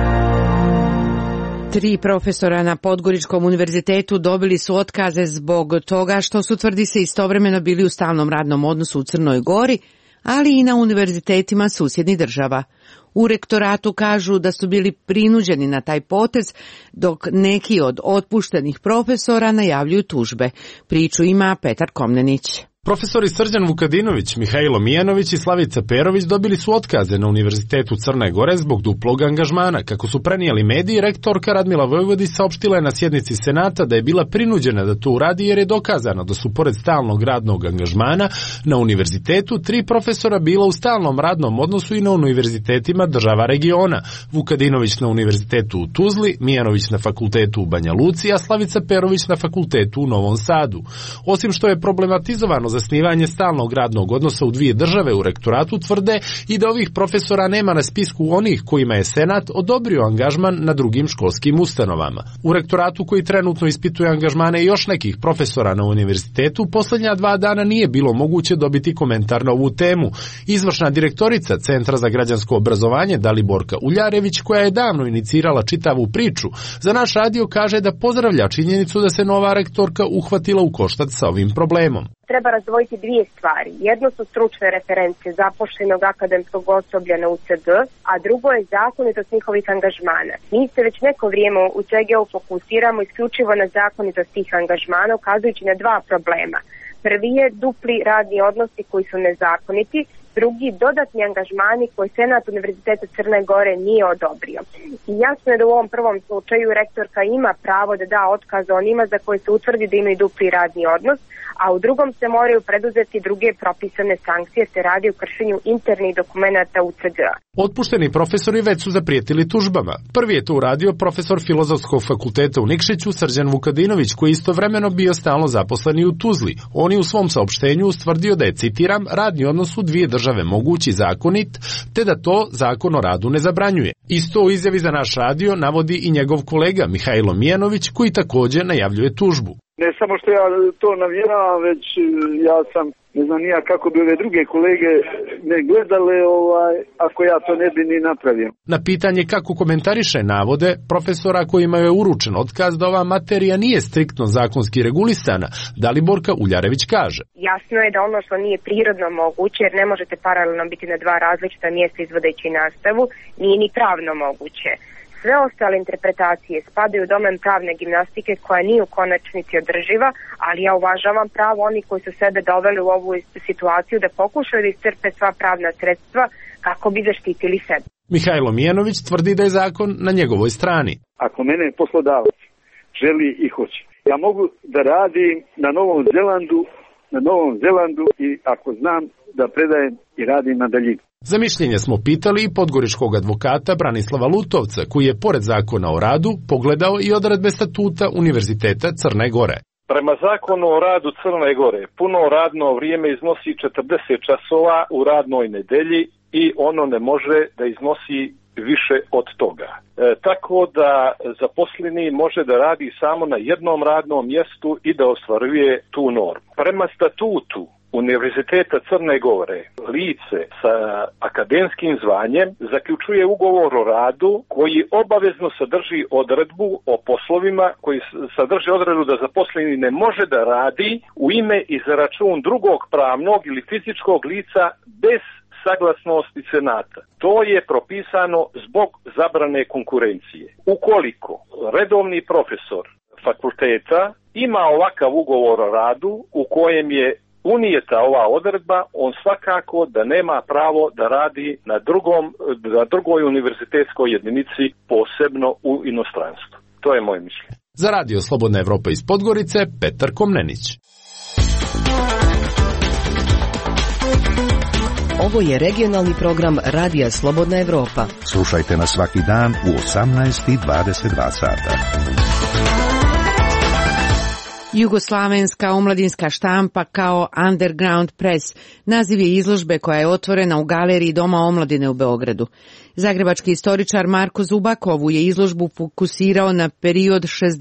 3 profesora na Podgoričkom univerzitetu dobili su otkaze zbog toga što su, tvrdi se, istovremeno bili u stalnom radnom odnosu u Crnoj Gori, ali i na univerzitetima susjednih država. U rektoratu kažu da su bili prinuđeni na taj potez, dok neki od otpuštenih profesora najavljuju tužbe. Priču ima Petar Komnenić. Profesori Srđan Vukadinović, Mihajlo Mijanović i Slavica Perović dobili su otkaze na Univerzitetu Crne Gore zbog duplog angažmana. Kako su prenijeli mediji, rektorka Radmila Vojvodić saopštila je na sjednici Senata da je bila prinuđena da to uradi jer je dokazano da su pored stalnog radnog angažmana na univerzitetu 3 profesora bila u stalnom radnom odnosu i na univerzitetima država regiona. Vukadinović na univerzitetu u Tuzli, Mijanović na fakultetu u Banja Luci, a Slavica Perović na fakultetu u Novom Sadu. Osim što je problematizovano zasnivanje stalnog radnog odnosa u 2 države, u rektoratu tvrde i da ovih profesora nema na spisku onih kojima je Senat odobrio angažman na drugim školskim ustanovama. U rektoratu, koji trenutno ispituje angažmane još nekih profesora na univerzitetu, posljednja 2 dana nije bilo moguće dobiti komentar na ovu temu. Izvršna direktorica Centra za građansko obrazovanje Daliborka Uljarević, koja je davno inicirala čitavu priču, za naš radio kaže da pozdravlja činjenicu da se nova rektorka uhvatila u koštac sa ovim problemom. Treba razdvojiti 2 stvari. Jedno su stručne reference zaposlenog akademskog osoblja na UCG, a drugo je zakonitost njihovih angažmana. Mi se već neko vrijeme u CG-u fokusiramo isključivo na zakonitost tih angažmana, ukazujući na 2 problema. Prvi je dupli radni odnosi koji su nezakoniti, drugi dodatni angažmani koji Senat Univerziteta Crne Gore nije odobrio. I jasno je da u ovom prvom slučaju rektorka ima pravo da da otkaz onima za koje se utvrdi da imaju dupli radni odnos, a u drugom se moraju preduzeti druge propisane sankcije, se radi o kršenju internih dokumenata UCG-a. Otpušteni profesori već su zaprijetili tužbama. Prvi je to uradio profesor Filozofskog fakulteta u Nikšiću Srđan Vukadinović, koji je istovremeno bio stalno zaposleni u Tuzli. On je u svom saopštenju ustvrdio da je, citiram, radni odnos u 2 države mogući, zakonit, te da to Zakon o radu ne zabranjuje. Isto u izjavi za naš radio navodi i njegov kolega Mihajlo Mijanović, koji također najavljuje tužbu. Ne samo što ja to navjeravam, već ja sam Ne znam nija kako bi ove druge kolege ne gledale ako ja to ne bi ni napravio. Na pitanje kako komentariše navode profesora kojima je uručen otkaz da ova materija nije striktno zakonski regulisana, Daliborka Uljarević kaže. Jasno je da ono što nije prirodno moguće, jer ne možete paralelno biti na dva različita mjesta izvodeći nastavu, nije ni pravno moguće. Sve ostale interpretacije spadaju u domen pravne gimnastike koja nije u konačnici održiva, ali ja uvažavam pravo onih koji su sebe doveli u ovu situaciju da pokušaju da iscrpe sva pravna sredstva kako bi zaštitili sebe. Mihajlo Mijanović tvrdi da je zakon na njegovoj strani. Ako mene poslodavac želi i hoće, ja mogu da radim na Novom Zelandu i ako znam da predajem i radim na daljinu. Za mišljenje smo pitali i podgoričkog advokata Branislava Lutovca, koji je pored zakona o radu pogledao i odredbe statuta Univerziteta Crne Gore. Prema zakonu o radu Crne Gore, puno radno vrijeme iznosi 40 časova u radnoj nedelji i ono ne može da iznosi više od toga. Tako da zaposleni može da radi samo na jednom radnom mjestu i da ostvaruje tu normu. Prema statutu Univerziteta Crne Gore, lice sa akademskim zvanjem zaključuje ugovor o radu koji obavezno sadrži odredbu o poslovima, koji sadrži odredbu da zaposleni ne može da radi u ime i za račun drugog pravnog ili fizičkog lica bez saglasnosti senata. To je propisano zbog zabrane konkurencije. Ukoliko redovni profesor fakulteta ima ovakav ugovor o radu u kojem je unijeta ova odredba, on svakako da nema pravo da radi na drugoj univerzitetskoj jedinici, posebno u inostranstvu. To je moje mišljenje. Za Radio Slobodna Evropa iz Podgorice, Petar Komnenić. Ovo je regionalni program Radija Slobodna Evropa. Slušajte nas svaki dan u 18 i 22 sata. Jugoslavenska omladinska štampa kao Underground Press naziv je izložbe koja je otvorena u galeriji Doma omladine u Beogradu. Zagrebački istoričar Marko Zubak ovu je izložbu fokusirao na period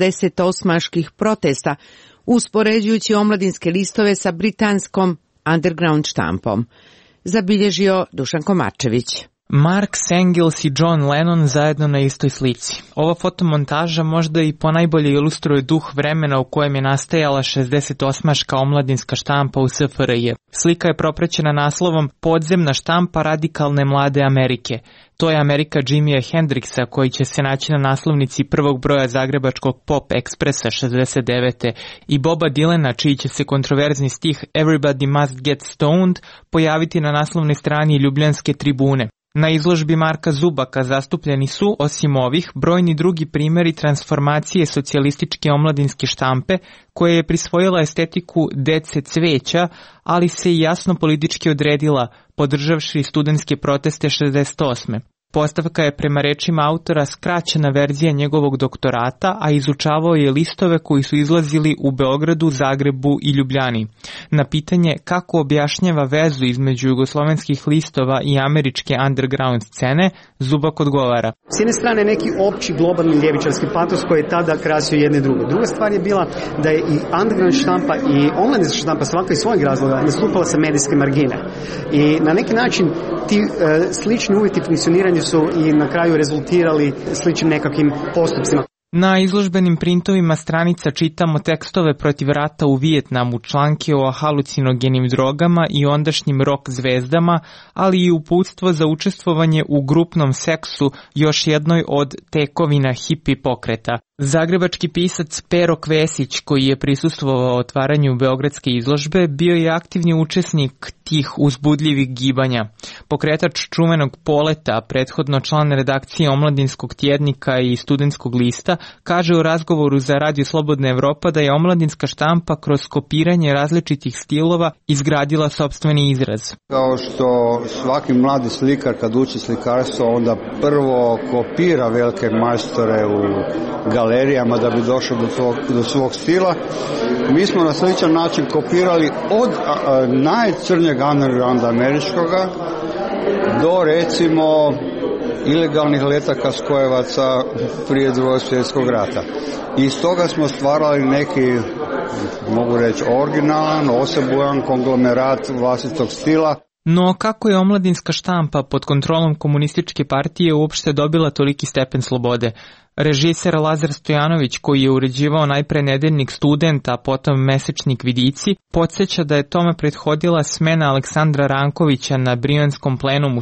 68-ških protesta, uspoređujući omladinske listove sa britanskom Underground štampom. Zabilježio Dušan Komarčević. Mark Sengels i John Lennon zajedno na istoj slici. Ova fotomontaža možda i ponajbolje ilustruje duh vremena u kojem je nastajala 68-ška omladinska štampa u SFRJ. Slika je propraćena naslovom Podzemna štampa radikalne mlade Amerike. To je Amerika Jimija Hendrixa koji će se naći na naslovnici prvog broja zagrebačkog Pop Expressa 69. i Boba Dylana čiji će se kontroverzni stih Everybody Must Get Stoned pojaviti na naslovnoj strani Ljubljanske tribune. Na izložbi Marka Zubaka zastupljeni su, osim ovih, brojni drugi primjeri transformacije socijalističke omladinske štampe koja je prisvojila estetiku dece cveća, ali se i jasno politički odredila, podržavši studentske proteste 68. Postavka je prema rečima autora skraćena verzija njegovog doktorata, a izučavao je listove koji su izlazili u Beogradu, Zagrebu i Ljubljani. Na pitanje kako objašnjava vezu između jugoslovenskih listova i američke underground scene, Zubak odgovara. S jedne strane neki opći globalni ljevičarski patos koji je tada krasio jedne druge. Druga stvar je bila da je i underground štampa i omladinska štampa svaka iz svojeg razloga nastupala sa medijske margine. I na neki način ti slični uvjeti funkcioniranja su i na kraju rezultirali sličnim nekakvim postupcima. Na izložbenim printovima stranica čitamo tekstove protiv rata u Vijetnamu, članke o halucinogenim drogama i ondašnjim rock zvezdama, ali i uputstvo za učestvovanje u grupnom seksu, još jednoj od tekovina hipi pokreta. Zagrebački pisac Pero Kvesić, koji je prisustvovao otvaranju beogradske izložbe, bio je aktivni učesnik tih uzbudljivih gibanja. Pokretač čuvenog Poleta, prethodno član redakcije Omladinskog tjednika i Studentskog lista, kaže u razgovoru za Radio Slobodna Evropa da je omladinska štampa kroz kopiranje različitih stilova izgradila sopstveni izraz. Kao što svaki mladi slikar kad uči slikarstvo onda prvo kopira velike majstore u galerijama da bi došao do svog stila. Mi smo na sličan način kopirali od najcrnjeg undergrounda američkoga do recimo ilegalnih letaka skojevaca prije Drugog svjetskog rata. I iz toga smo stvarali neki mogu reći, originalan, osebujan konglomerat vlastitog stila. No kako je omladinska štampa pod kontrolom komunističke partije uopšte dobila toliki stepen slobode? Režiser Lazar Stojanović, koji je uređivao najpre nedeljnik Student, a potom mesečnik Vidici, podsjeća da je tome prethodila smena Aleksandra Rankovića na Brijanskom plenumu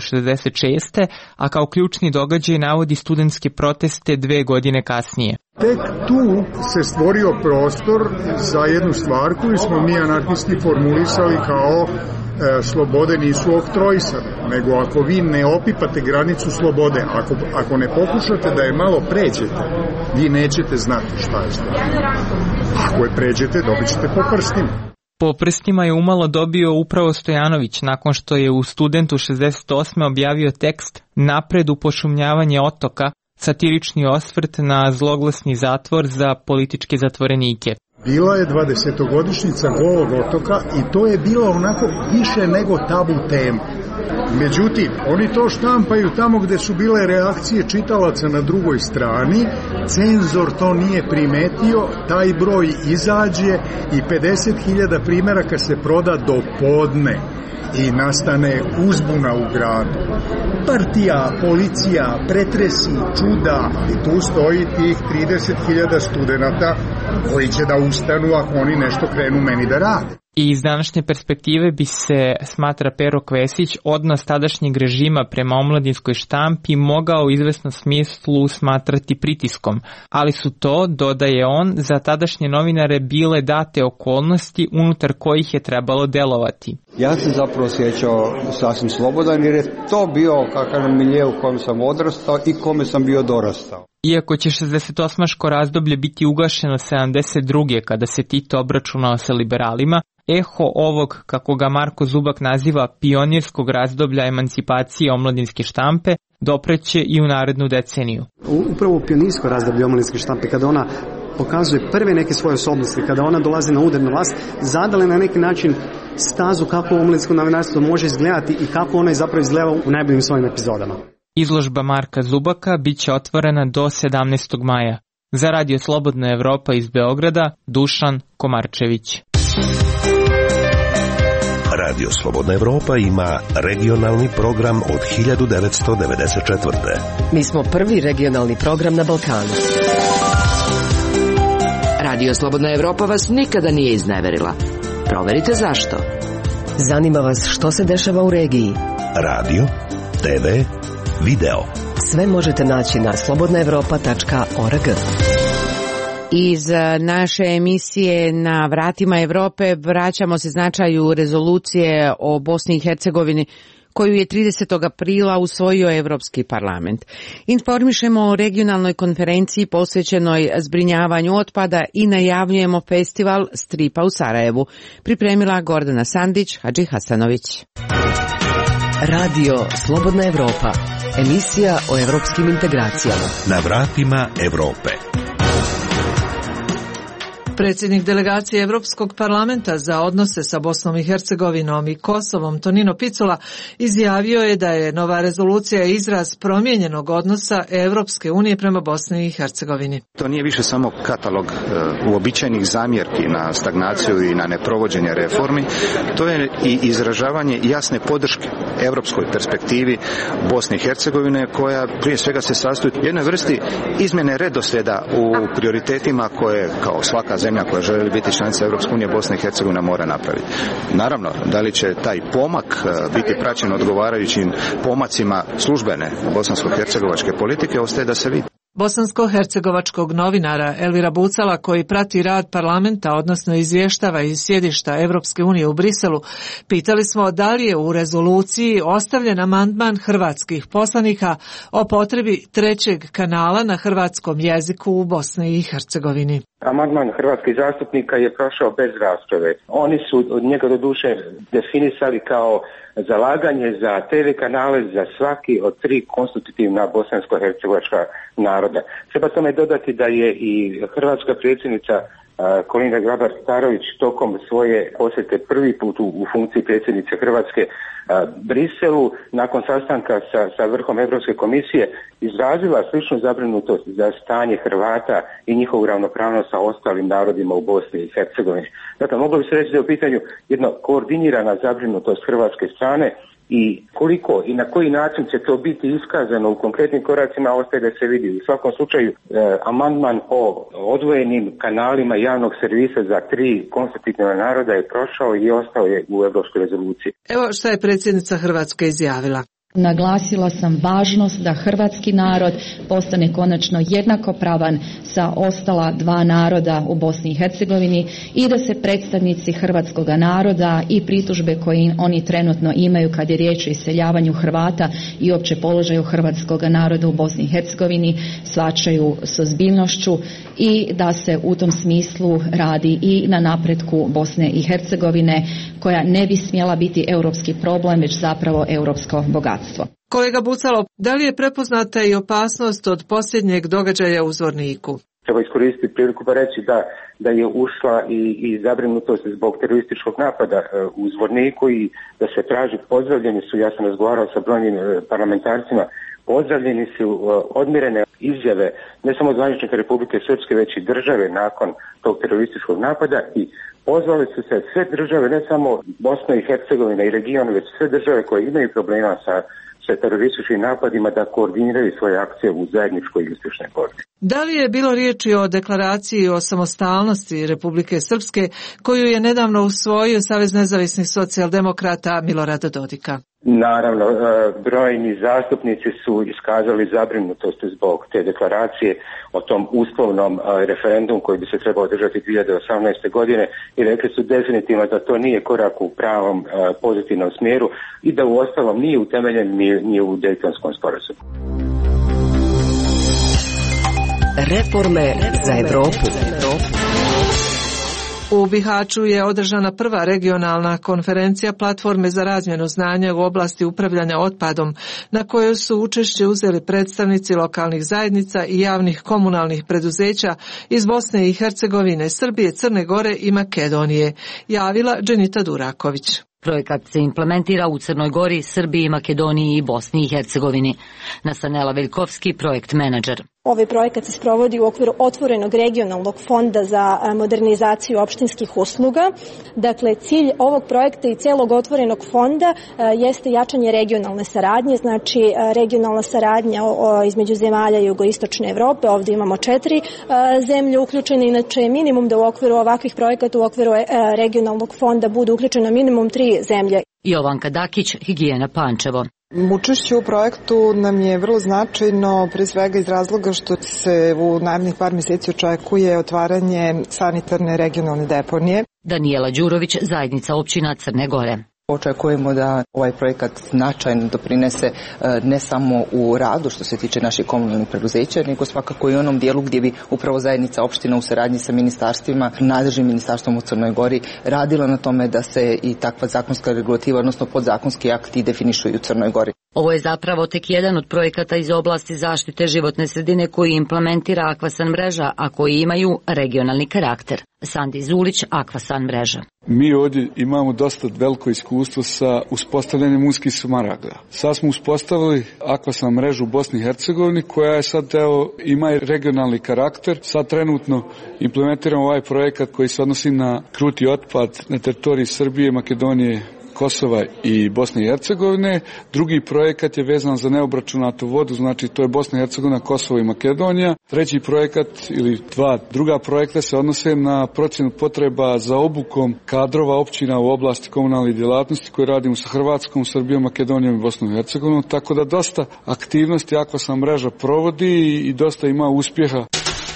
66. a kao ključni događaj navodi studentske proteste 2 godine kasnije. Tek tu se stvorio prostor za jednu stvar koju smo mi anarhisti formulisali kao slobode nisu oktrojsane, nego ako vi ne opipate granicu slobode, ako ne pokušate da je malo pređete, vi nećete znati šta je sloboda. Ako je pređete, dobit ćete po prstima. Po prstima je umalo dobio upravo Stojanović nakon što je u Studentu 68. objavio tekst Napred u pošumljavanje otoka, satirični osvrt na zloglasni zatvor za političke zatvorenike. Bila je 20-godišnjica Golog otoka i to je bilo onako više nego tabu tema. Međutim, oni to štampaju tamo gde su bile reakcije čitalaca na drugoj strani, cenzor to nije primetio, taj broj izađe i 50.000 primjeraka se proda do podne i nastane uzbuna u gradu. Partija, policija, pretresi, čuda i tu stoji tih 30.000 studenata koji će da ustanu ako oni nešto krenu meni da rade. I iz današnje perspektive bi se, smatra Pero Kvesić, odnos tadašnjeg režima prema omladinskoj štampi mogao u izvesnom smislu smatrati pritiskom, ali su to, dodaje on, za tadašnje novinare bile date okolnosti unutar kojih je trebalo delovati. Ja sam zapravo osjećao sasvim slobodan jer je to bio kakav milje u kojem sam odrastao i kome sam bio dorastao. Iako će 68. razdoblje biti ugašeno 72. kada se Tito obračunao sa liberalima, eho ovog, kako ga Marko Zubak naziva, pionirskog razdoblja emancipacije omladinske štampe dopreće i u narednu deceniju. Upravo pionirsko razdoblje omladinske štampe, kada ona pokazuje prve neke svoje osobnosti, kada ona dolazi na udarnu vlast, zadale na neki način stazu kako omladinsko novinarstvo može izgledati i kako ona je zapravo izgleda u najboljim svojim epizodama. Izložba Marka Zubaka bit će otvorena do 17. maja. Za Radio Slobodna Evropa iz Beograda, Dušan Komarčević. Radio Slobodna Evropa ima regionalni program od 1994. Mi smo prvi regionalni program na Balkanu. Radio Slobodna Evropa vas nikada nije izneverila. Proverite zašto. Zanima vas što se dešava u regiji. Radio, TV, video. Sve možete naći na slobodnaevropa.org. Iz naše emisije Na vratima Evrope vraćamo se značaju rezolucije o Bosni i Hercegovini koju je 30. aprila usvojio Evropski parlament. Informišemo o regionalnoj konferenciji posvećenoj zbrinjavanju otpada i najavljujemo festival stripa u Sarajevu. Pripremila Gordana Sandić, Hadži Hasanović. Radio Slobodna Evropa, emisija o evropskim integracijama. Na vratima Evrope. Predsjednik delegacije Evropskog parlamenta za odnose sa Bosnom i Hercegovinom i Kosovom, Tonino Picula, izjavio je da je nova rezolucija izraz promijenjenog odnosa Evropske unije prema Bosni i Hercegovini. To nije više samo katalog uobičajenih zamjerki na stagnaciju i na neprovođenje reformi, to je i izražavanje jasne podrške europskoj perspektivi Bosne i Hercegovine, koja prije svega se sastoji u jednoj vrsti izmjene redoslijeda u prioritetima koje, kao svaka zemlja koja želi biti članica Europske unije, Bosna i Hercegovina mora napraviti. Naravno, da li će taj pomak biti praćen odgovarajućim pomacima službene bosansko-hercegovačke politike, ostaje da se vidi. Bosansko-hercegovačkog novinara Elvira Bucala, koji prati rad parlamenta, odnosno izvještava iz sjedišta Evropske unije u Briselu, pitali smo da li je u rezoluciji ostavljen amandman hrvatskih poslanika o potrebi trećeg kanala na hrvatskom jeziku u Bosni i Hercegovini. Amandman hrvatskih zastupnika je prošao bez rasprave. Oni su od njega do duše definisali kao zalaganje za TV kanale za svaki od 3 konstitutivna bosansko-hercegovačka naroda. Treba tome dodati da je i hrvatska predsjednica Kolinda Grabar-Kitarović tokom svoje posjete prvi put u funkciji predsjednice Hrvatske Briselu, nakon sastanka sa vrhom Europske komisije, izrazila sličnu zabrinutost za stanje Hrvata i njihovu ravnopravnost sa ostalim narodima u Bosni i Hercegovini. Dakle, moglo bi se reći da je u pitanju jedna koordinirana zabrinutost hrvatske strane, i koliko i na koji način će to biti iskazano u konkretnim koracima ostaje da se vidi. U svakom slučaju amandman o odvojenim kanalima javnog servisa za 3 konstitutivna naroda je prošao i ostao je u europskoj rezoluciji. Evo šta je predsjednica Hrvatske izjavila. Naglasila sam važnost da hrvatski narod postane konačno jednakopravan sa ostala 2 naroda u Bosni i Hercegovini i da se predstavnici hrvatskog naroda i pritužbe koje oni trenutno imaju kad je riječ o iseljavanju Hrvata i opće položaju hrvatskog naroda u Bosni i Hercegovini shvaćaju s ozbiljnošću i da se u tom smislu radi i na napretku Bosne i Hercegovine koja ne bi smjela biti europski problem, već zapravo europsko bogatstvo. Kolega Bucalo, da li je prepoznata i opasnost od posljednjeg događaja u Zvorniku? Treba iskoristiti priliku pa reći da je ušla i zabrinutost zbog terorističkog napada u Zvorniku i da se traži, pozdravljeni su, ja sam razgovarao sa brojnim parlamentarcima, pozdravljeni su odmirene izjave ne samo zvaničnika Republike Srpske, već i države nakon tog terorističkog napada i pozvali su se sve države, ne samo Bosna i Hercegovina i region, već sve države koje imaju problema sa terorističkim napadima da koordiniraju svoje akcije u zajedničkoj i uspješnoj borbi. Da li je bilo riječi o deklaraciji o samostalnosti Republike Srpske koju je nedavno usvojio Savez nezavisnih socijaldemokrata Milorada Dodika? Naravno, brojni zastupnici su iskazali zabrinutost zbog te deklaracije o tom uslovnom referendumu koji bi se trebao održati 2018. godine i rekli su definitivno da to nije korak u pravom pozitivnom smjeru i da u ostalom nije utemeljen ni u Dejtonskom sporazumu. Reforme za Europu. U Bihaću je održana prva regionalna konferencija platforme za razmjenu znanja u oblasti upravljanja otpadom, na kojoj su učešće uzeli predstavnici lokalnih zajednica i javnih komunalnih preduzeća iz Bosne i Hercegovine, Srbije, Crne Gore i Makedonije, javila Dženita Duraković. Projekat se implementira u Crnoj Gori, Srbiji, Makedoniji i Bosni i Hercegovini. Nasanela Veljkovski, projekt menadžer. Ovaj projekat se sprovodi u okviru otvorenog regionalnog fonda za modernizaciju opštinskih usluga. Dakle, cilj ovog projekta i celog otvorenog fonda jeste jačanje regionalne saradnje, znači regionalna saradnja između zemalja jugoistočne Evrope. Ovdje imamo 4 zemlje uključene, inače minimum da u okviru ovakvih projekata, u okviru regionalnog fonda bude uključeno minimum 3 zemlje. Jovanka Dakić, Higijena Pančevo. Učešće u projektu nam je vrlo značajno, pre svega iz razloga što se u narednih par mjeseci očekuje otvaranje sanitarne regionalne deponije. Daniela Đurović, zajednica općina Crne Gore. Očekujemo da ovaj projekat značajno doprinese ne samo u radu što se tiče naših komunalnih preduzeća, nego svakako i onom dijelu gdje bi upravo zajednica opština u saradnji sa ministarstvima, nadležnim ministarstvom u Crnoj Gori, radila na tome da se i takva zakonska regulativa, odnosno podzakonski akti definišu u Crnoj Gori. Ovo je zapravo tek jedan od projekata iz oblasti zaštite životne sredine koji implementira Akvasan mreža, a koji imaju regionalni karakter. Sandi Zulić, Akvasan mreža. Mi ovdje imamo dosta veliko iskustvo sa uspostavljanjem uskih smaragda. Sad smo uspostavili Akvasan mrežu u Bosni i Hercegovini koja je sad ima i regionalni karakter. Sad trenutno implementiramo ovaj projekat koji se odnosi na kruti otpad na teritoriji Srbije, Makedonije, Kosova i Bosne i Hercegovine. Drugi projekat je vezan za neobračunatu vodu, znači to je Bosna i Hercegovina, Kosovo i Makedonija. Treći projekat ili 2 druga projekta se odnose na procjenu potreba za obukom kadrova općina u oblasti komunalnih djelatnosti koje radimo sa Hrvatskom, Srbijom, Makedonijom i Bosnom i Hercegovinom, tako da dosta aktivnosti Akvasan mreža provodi i dosta ima uspjeha.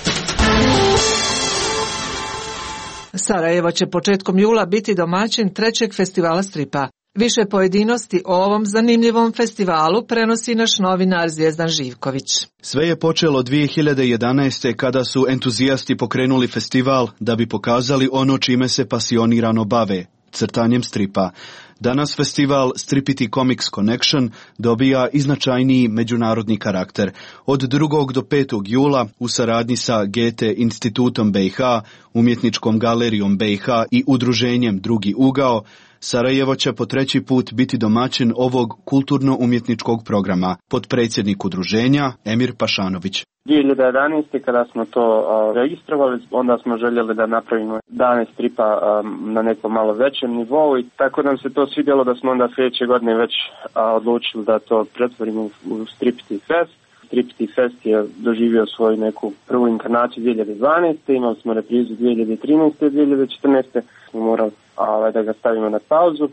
Sarajevo će početkom jula biti domaćin 3. festivala stripa. Više pojedinosti o ovom zanimljivom festivalu prenosi naš novinar Zvijezdan Živković. Sve je počelo 2011. kada su entuzijasti pokrenuli festival da bi pokazali ono čime se pasionirano bave, crtanjem stripa. Danas festival Stripity Comics Connection dobija i značajniji međunarodni karakter. Od 2. do 5. jula u saradnji sa Goethe institutom BiH, umjetničkom galerijom BiH i udruženjem Drugi ugao, Sarajevo će po 3. put biti domaćin ovog kulturno-umjetničkog programa, potpredsjednik udruženja Emir Pašanović. 2011. kada smo to registrovali, onda smo željeli da napravimo dane stripa na nekom malo većem nivou i tako nam se to svidjelo da smo onda sljedeće godine već odlučili da to pretvorimo u Stripity Fest. Stripity Fest je doživio svoju neku prvu inkarnaciju 2012. Imali smo reprizu 2013. i 2014. smo morali da ga stavimo na pauzu.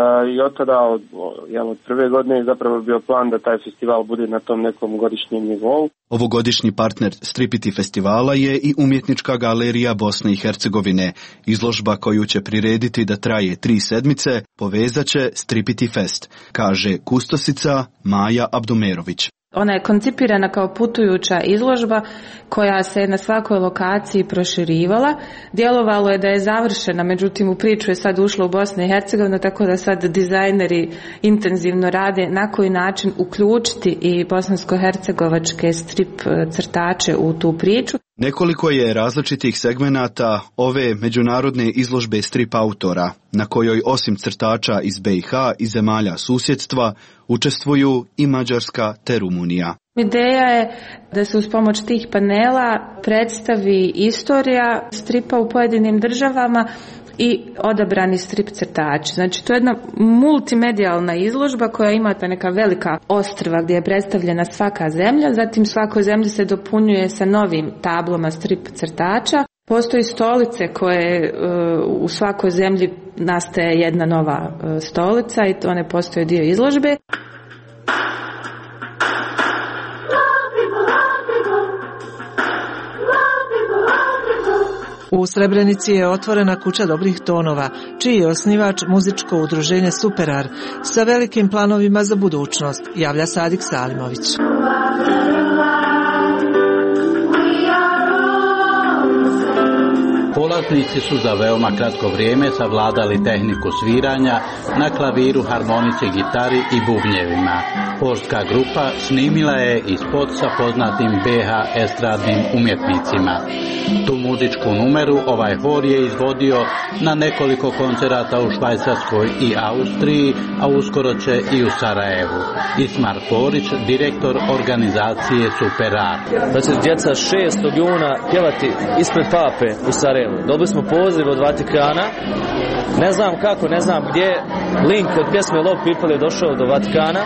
I od tada, od prve godine je zapravo bio plan da taj festival bude na tom nekom godišnjem nivou. Ovogodišnji partner Stripity festivala je i umjetnička galerija Bosne i Hercegovine. Izložba koju će prirediti da traje 3 sedmice povezat će Stripity Fest, kaže kustosica Maja Abdumerović. Ona je koncipirana kao putujuća izložba koja se na svakoj lokaciji proširivala. Djelovalo je da je završena, međutim u priču je sad ušla u Bosnu i Hercegovinu, tako da sad dizajneri intenzivno rade na koji način uključiti i bosansko-hercegovačke strip crtače u tu priču. Nekoliko je različitih segmenata ove međunarodne izložbe strip autora, na kojoj osim crtača iz BiH i zemalja susjedstva učestvuju i Mađarska te Rumunija. Ideja je da se uz pomoć tih panela predstavi istorija stripa u pojedinim državama i odabrani strip crtači. Znači, to je jedna multimedijalna izložba koja ima ta neka velika ostrva gdje je predstavljena svaka zemlja, zatim svakoj zemlji se dopunjuje sa novim tablama strip crtača. Postoji stolice koje u svakoj zemlji nastaje jedna nova stolica i one postaju dio izložbe. U Srebrenici je otvorena kuća dobrih tonova, čiji je osnivač muzičko udruženje Superar sa velikim planovima za budućnost, javlja Sadik Salimović. Polaznici su za veoma kratko vrijeme savladali tehniku sviranja na klaviru, harmonici, gitari i bubnjevima. Horska grupa snimila je i spot sa poznatim BH estradnim umjetnicima. Tu muzičku numeru ovaj hor je izvodio na nekoliko koncerata u Švajcarskoj i Austriji, a uskoro će i u Sarajevu. Ismar Porić, direktor organizacije Superar. Da će djeca 6. juna pjevati ispred Pape u Sarajevu. Dobili smo poziv od Vatikana, ne znam kako, ne znam gdje, link od pjesme Love People je došao do Vatikana.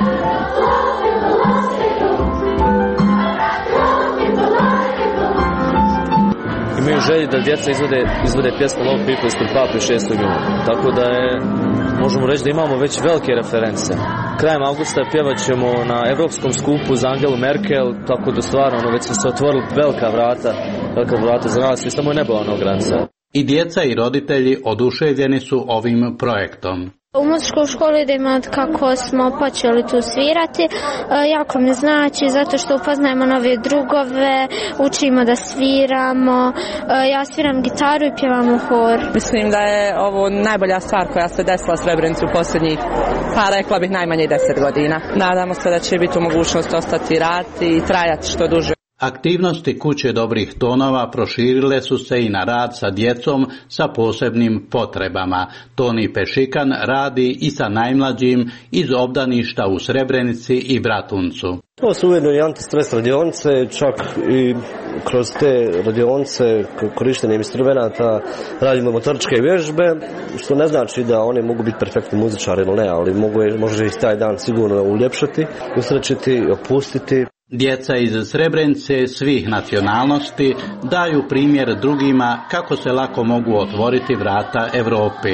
Imaju želji da djeca izvode pjesme Love People ispred Pape 6. juna. Tako da možemo reći da imamo već velike reference. Krajem avgusta pjevat ćemo na Evropskom skupu za Angelu Merkel, tako da stvarno već su se otvorili velika vrata za nas i samo je nebo onog granica. I djeca i roditelji oduševljeni su ovim projektom. U muzičkoj školi idemo od kako smo počeli tu svirati, jako mi znači zato što upoznajemo nove drugove, učimo da sviramo, ja sviram gitaru i pjevamo hor. Mislim da je ovo najbolja stvar koja se desila Srebrenici u posljednjih, rekla bih najmanje 10 godina. Nadamo se da će biti u mogućnosti ostati raditi i trajati što duže. Aktivnosti kuće dobrih tonova proširile su se i na rad sa djecom sa posebnim potrebama. Toni Pešikan radi i sa najmlađim iz obdaništa u Srebrenici i Bratuncu. To su ujedno i antistres radionice, čak i kroz te radionice korištenjem instrumenata radimo motoričke vježbe, što ne znači da oni mogu biti perfektni muzičari ili ne, ali može ih taj dan sigurno uljepšati, usrećiti, opustiti. Djeca iz Srebrenice svih nacionalnosti daju primjer drugima kako se lako mogu otvoriti vrata Europe.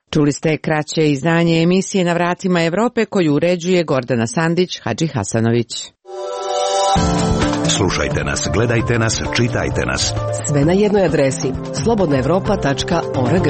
Čuli ste kraće izdanje emisije Na vratima Evrope koju uređuje Gordana Sandić, Hadži Hasanović. Slušajte nas, gledajte nas, čitajte nas. Sve na jednoj adresi slobodnaevropa.org.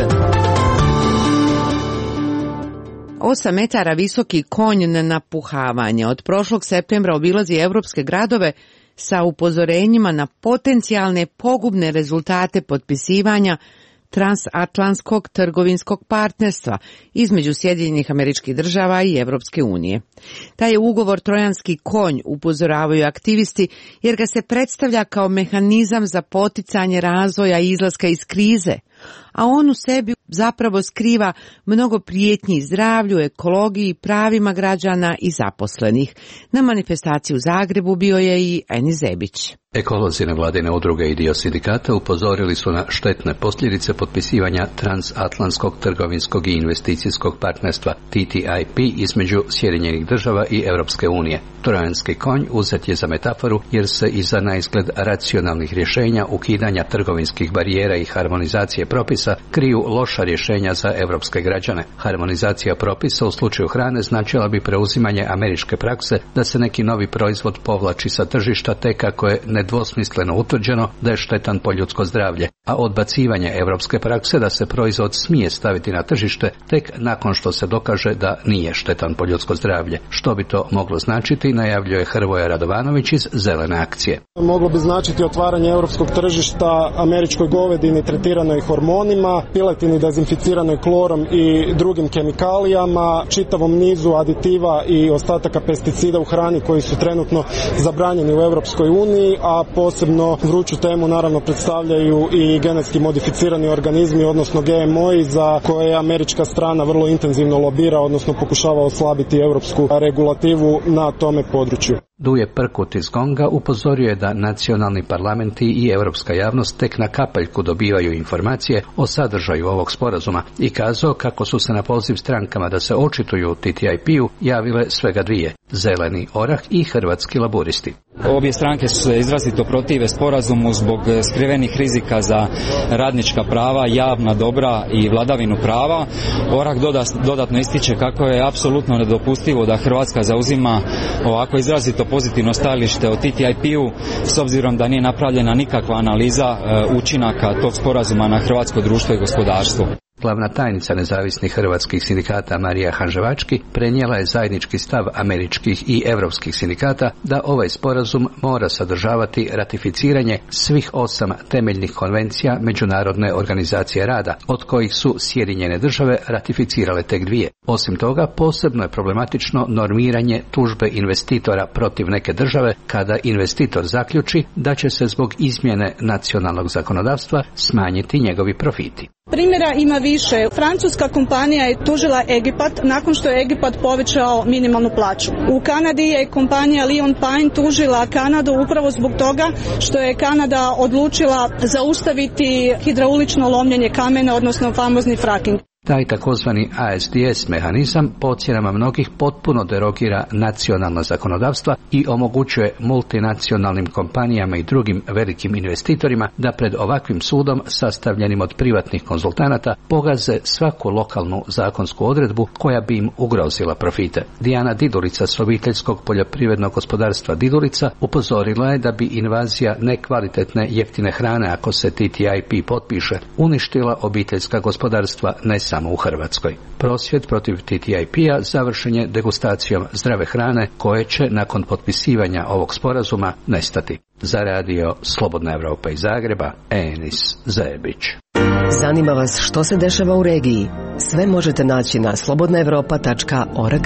8 metara visoki konj na napuhavanje od prošlog septembra obilazi evropske gradove sa upozorenjima na potencijalne pogubne rezultate potpisivanja transatlantskog trgovinskog partnerstva između Sjedinjenih Američkih Država i Evropske unije. Taj je ugovor trojanski konj, upozoravaju aktivisti, jer ga se predstavlja kao mehanizam za poticanje razvoja i izlaska iz krize, a on u sebi zapravo skriva mnogo prijetnji zdravlju, ekologiji, pravima građana i zaposlenih. Na manifestaciji u Zagrebu bio je i Eni Zebić. Ekolozi nevladine udruge i dio sindikata upozorili su na štetne posljedice potpisivanja transatlantskog trgovinskog i investicijskog partnerstva TTIP između Sjedinjenih Država i Europske unije. Trojanski konj uzet je za metaforu jer se iza naizgled racionalnih rješenja ukidanja trgovinskih barijera i harmonizacije propisa kriju loša rješenja za europske građane. Harmonizacija propisa u slučaju hrane značila bi preuzimanje američke prakse da se neki novi proizvod povlači sa tržišta tek ako je nedvosmisleno utvrđeno da je štetan po ljudsko zdravlje, a odbacivanje europske prakse da se proizvod smije staviti na tržište tek nakon što se dokaže da nije štetan po ljudsko zdravlje. Što bi to moglo značiti, najavljuje Hrvoje Radovanović iz Zelene akcije. Moglo bi značiti otvaranje europskog tržišta američkoj govedini tretiranoj hormonima, piletini dezinficiranoj klorom i drugim kemikalijama, čitavom nizu aditiva i ostataka pesticida u hrani koji su trenutno zabranjeni u Europskoj uniji, a posebno vruću temu naravno predstavljaju i genetski modificirani organizmi, odnosno GMO-i za koje američka strana vrlo intenzivno lobira, odnosno pokušava oslabiti europsku regulativu na tome području. Duje Prkut iz Gonga upozorio je da nacionalni parlamenti i europska javnost tek na kapaljku dobivaju informacije o sadržaju ovog sporazuma i kazao kako su se na poziv strankama da se očituju u TTIP-u javile svega dvije, Zeleni orah i Hrvatski laburisti. Obje stranke su se izrazito protive sporazumu zbog skrivenih rizika za radnička prava, javna dobra i vladavinu prava. Orah dodatno ističe kako je apsolutno nedopustivo da Hrvatska zauzima ovako izrazito pozitivno stajalište o TTIP-u s obzirom da nije napravljena nikakva analiza učinaka tog sporazuma na hrvatsko društvo i gospodarstvo. Glavna tajnica nezavisnih hrvatskih sindikata Marija Hanževački prenijela je zajednički stav američkih i europskih sindikata da ovaj sporazum mora sadržavati ratificiranje svih 8 temeljnih konvencija Međunarodne organizacije rada, od kojih su Sjedinjene Države ratificirale tek 2. Osim toga, posebno je problematično normiranje tužbe investitora protiv neke države kada investitor zaključi da će se zbog izmjene nacionalnog zakonodavstva smanjiti njegovi profiti. Primjera ima više. Francuska kompanija je tužila Egipat nakon što je Egipat povećao minimalnu plaću. U Kanadi je kompanija Lion Pine tužila Kanadu upravo zbog toga što je Kanada odlučila zaustaviti hidraulično lomljenje kamena, odnosno famozni fracking. Taj takozvani ASDS mehanizam po ocjenama mnogih potpuno derogira nacionalna zakonodavstva i omogućuje multinacionalnim kompanijama i drugim velikim investitorima da pred ovakvim sudom sastavljenim od privatnih konzultanata pogaze svaku lokalnu zakonsku odredbu koja bi im ugrozila profite. Dijana Didulica s obiteljskog poljoprivrednog gospodarstva Didulica upozorila je da bi invazija nekvalitetne jeftine hrane, ako se TTIP potpiše, uništila obiteljska gospodarstva ne samo u Hrvatskoj. Prosvjed protiv TTIP-a završen je degustacijom zdrave hrane koje će nakon potpisivanja ovog sporazuma nestati. Za radio Slobodna Evropa iz Zagreba, Enis Zebić. Zanima vas što se dešava u regiji? Sve možete naći na slobodnaevropa.org.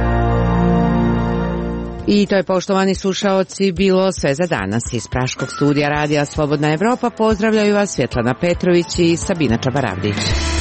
I to je, poštovani slušaoci, bilo sve za danas. Iz Praškog studija radija Slobodna Evropa pozdravljaju vas Svjetlana Petrović i Sabina Čabaravdić.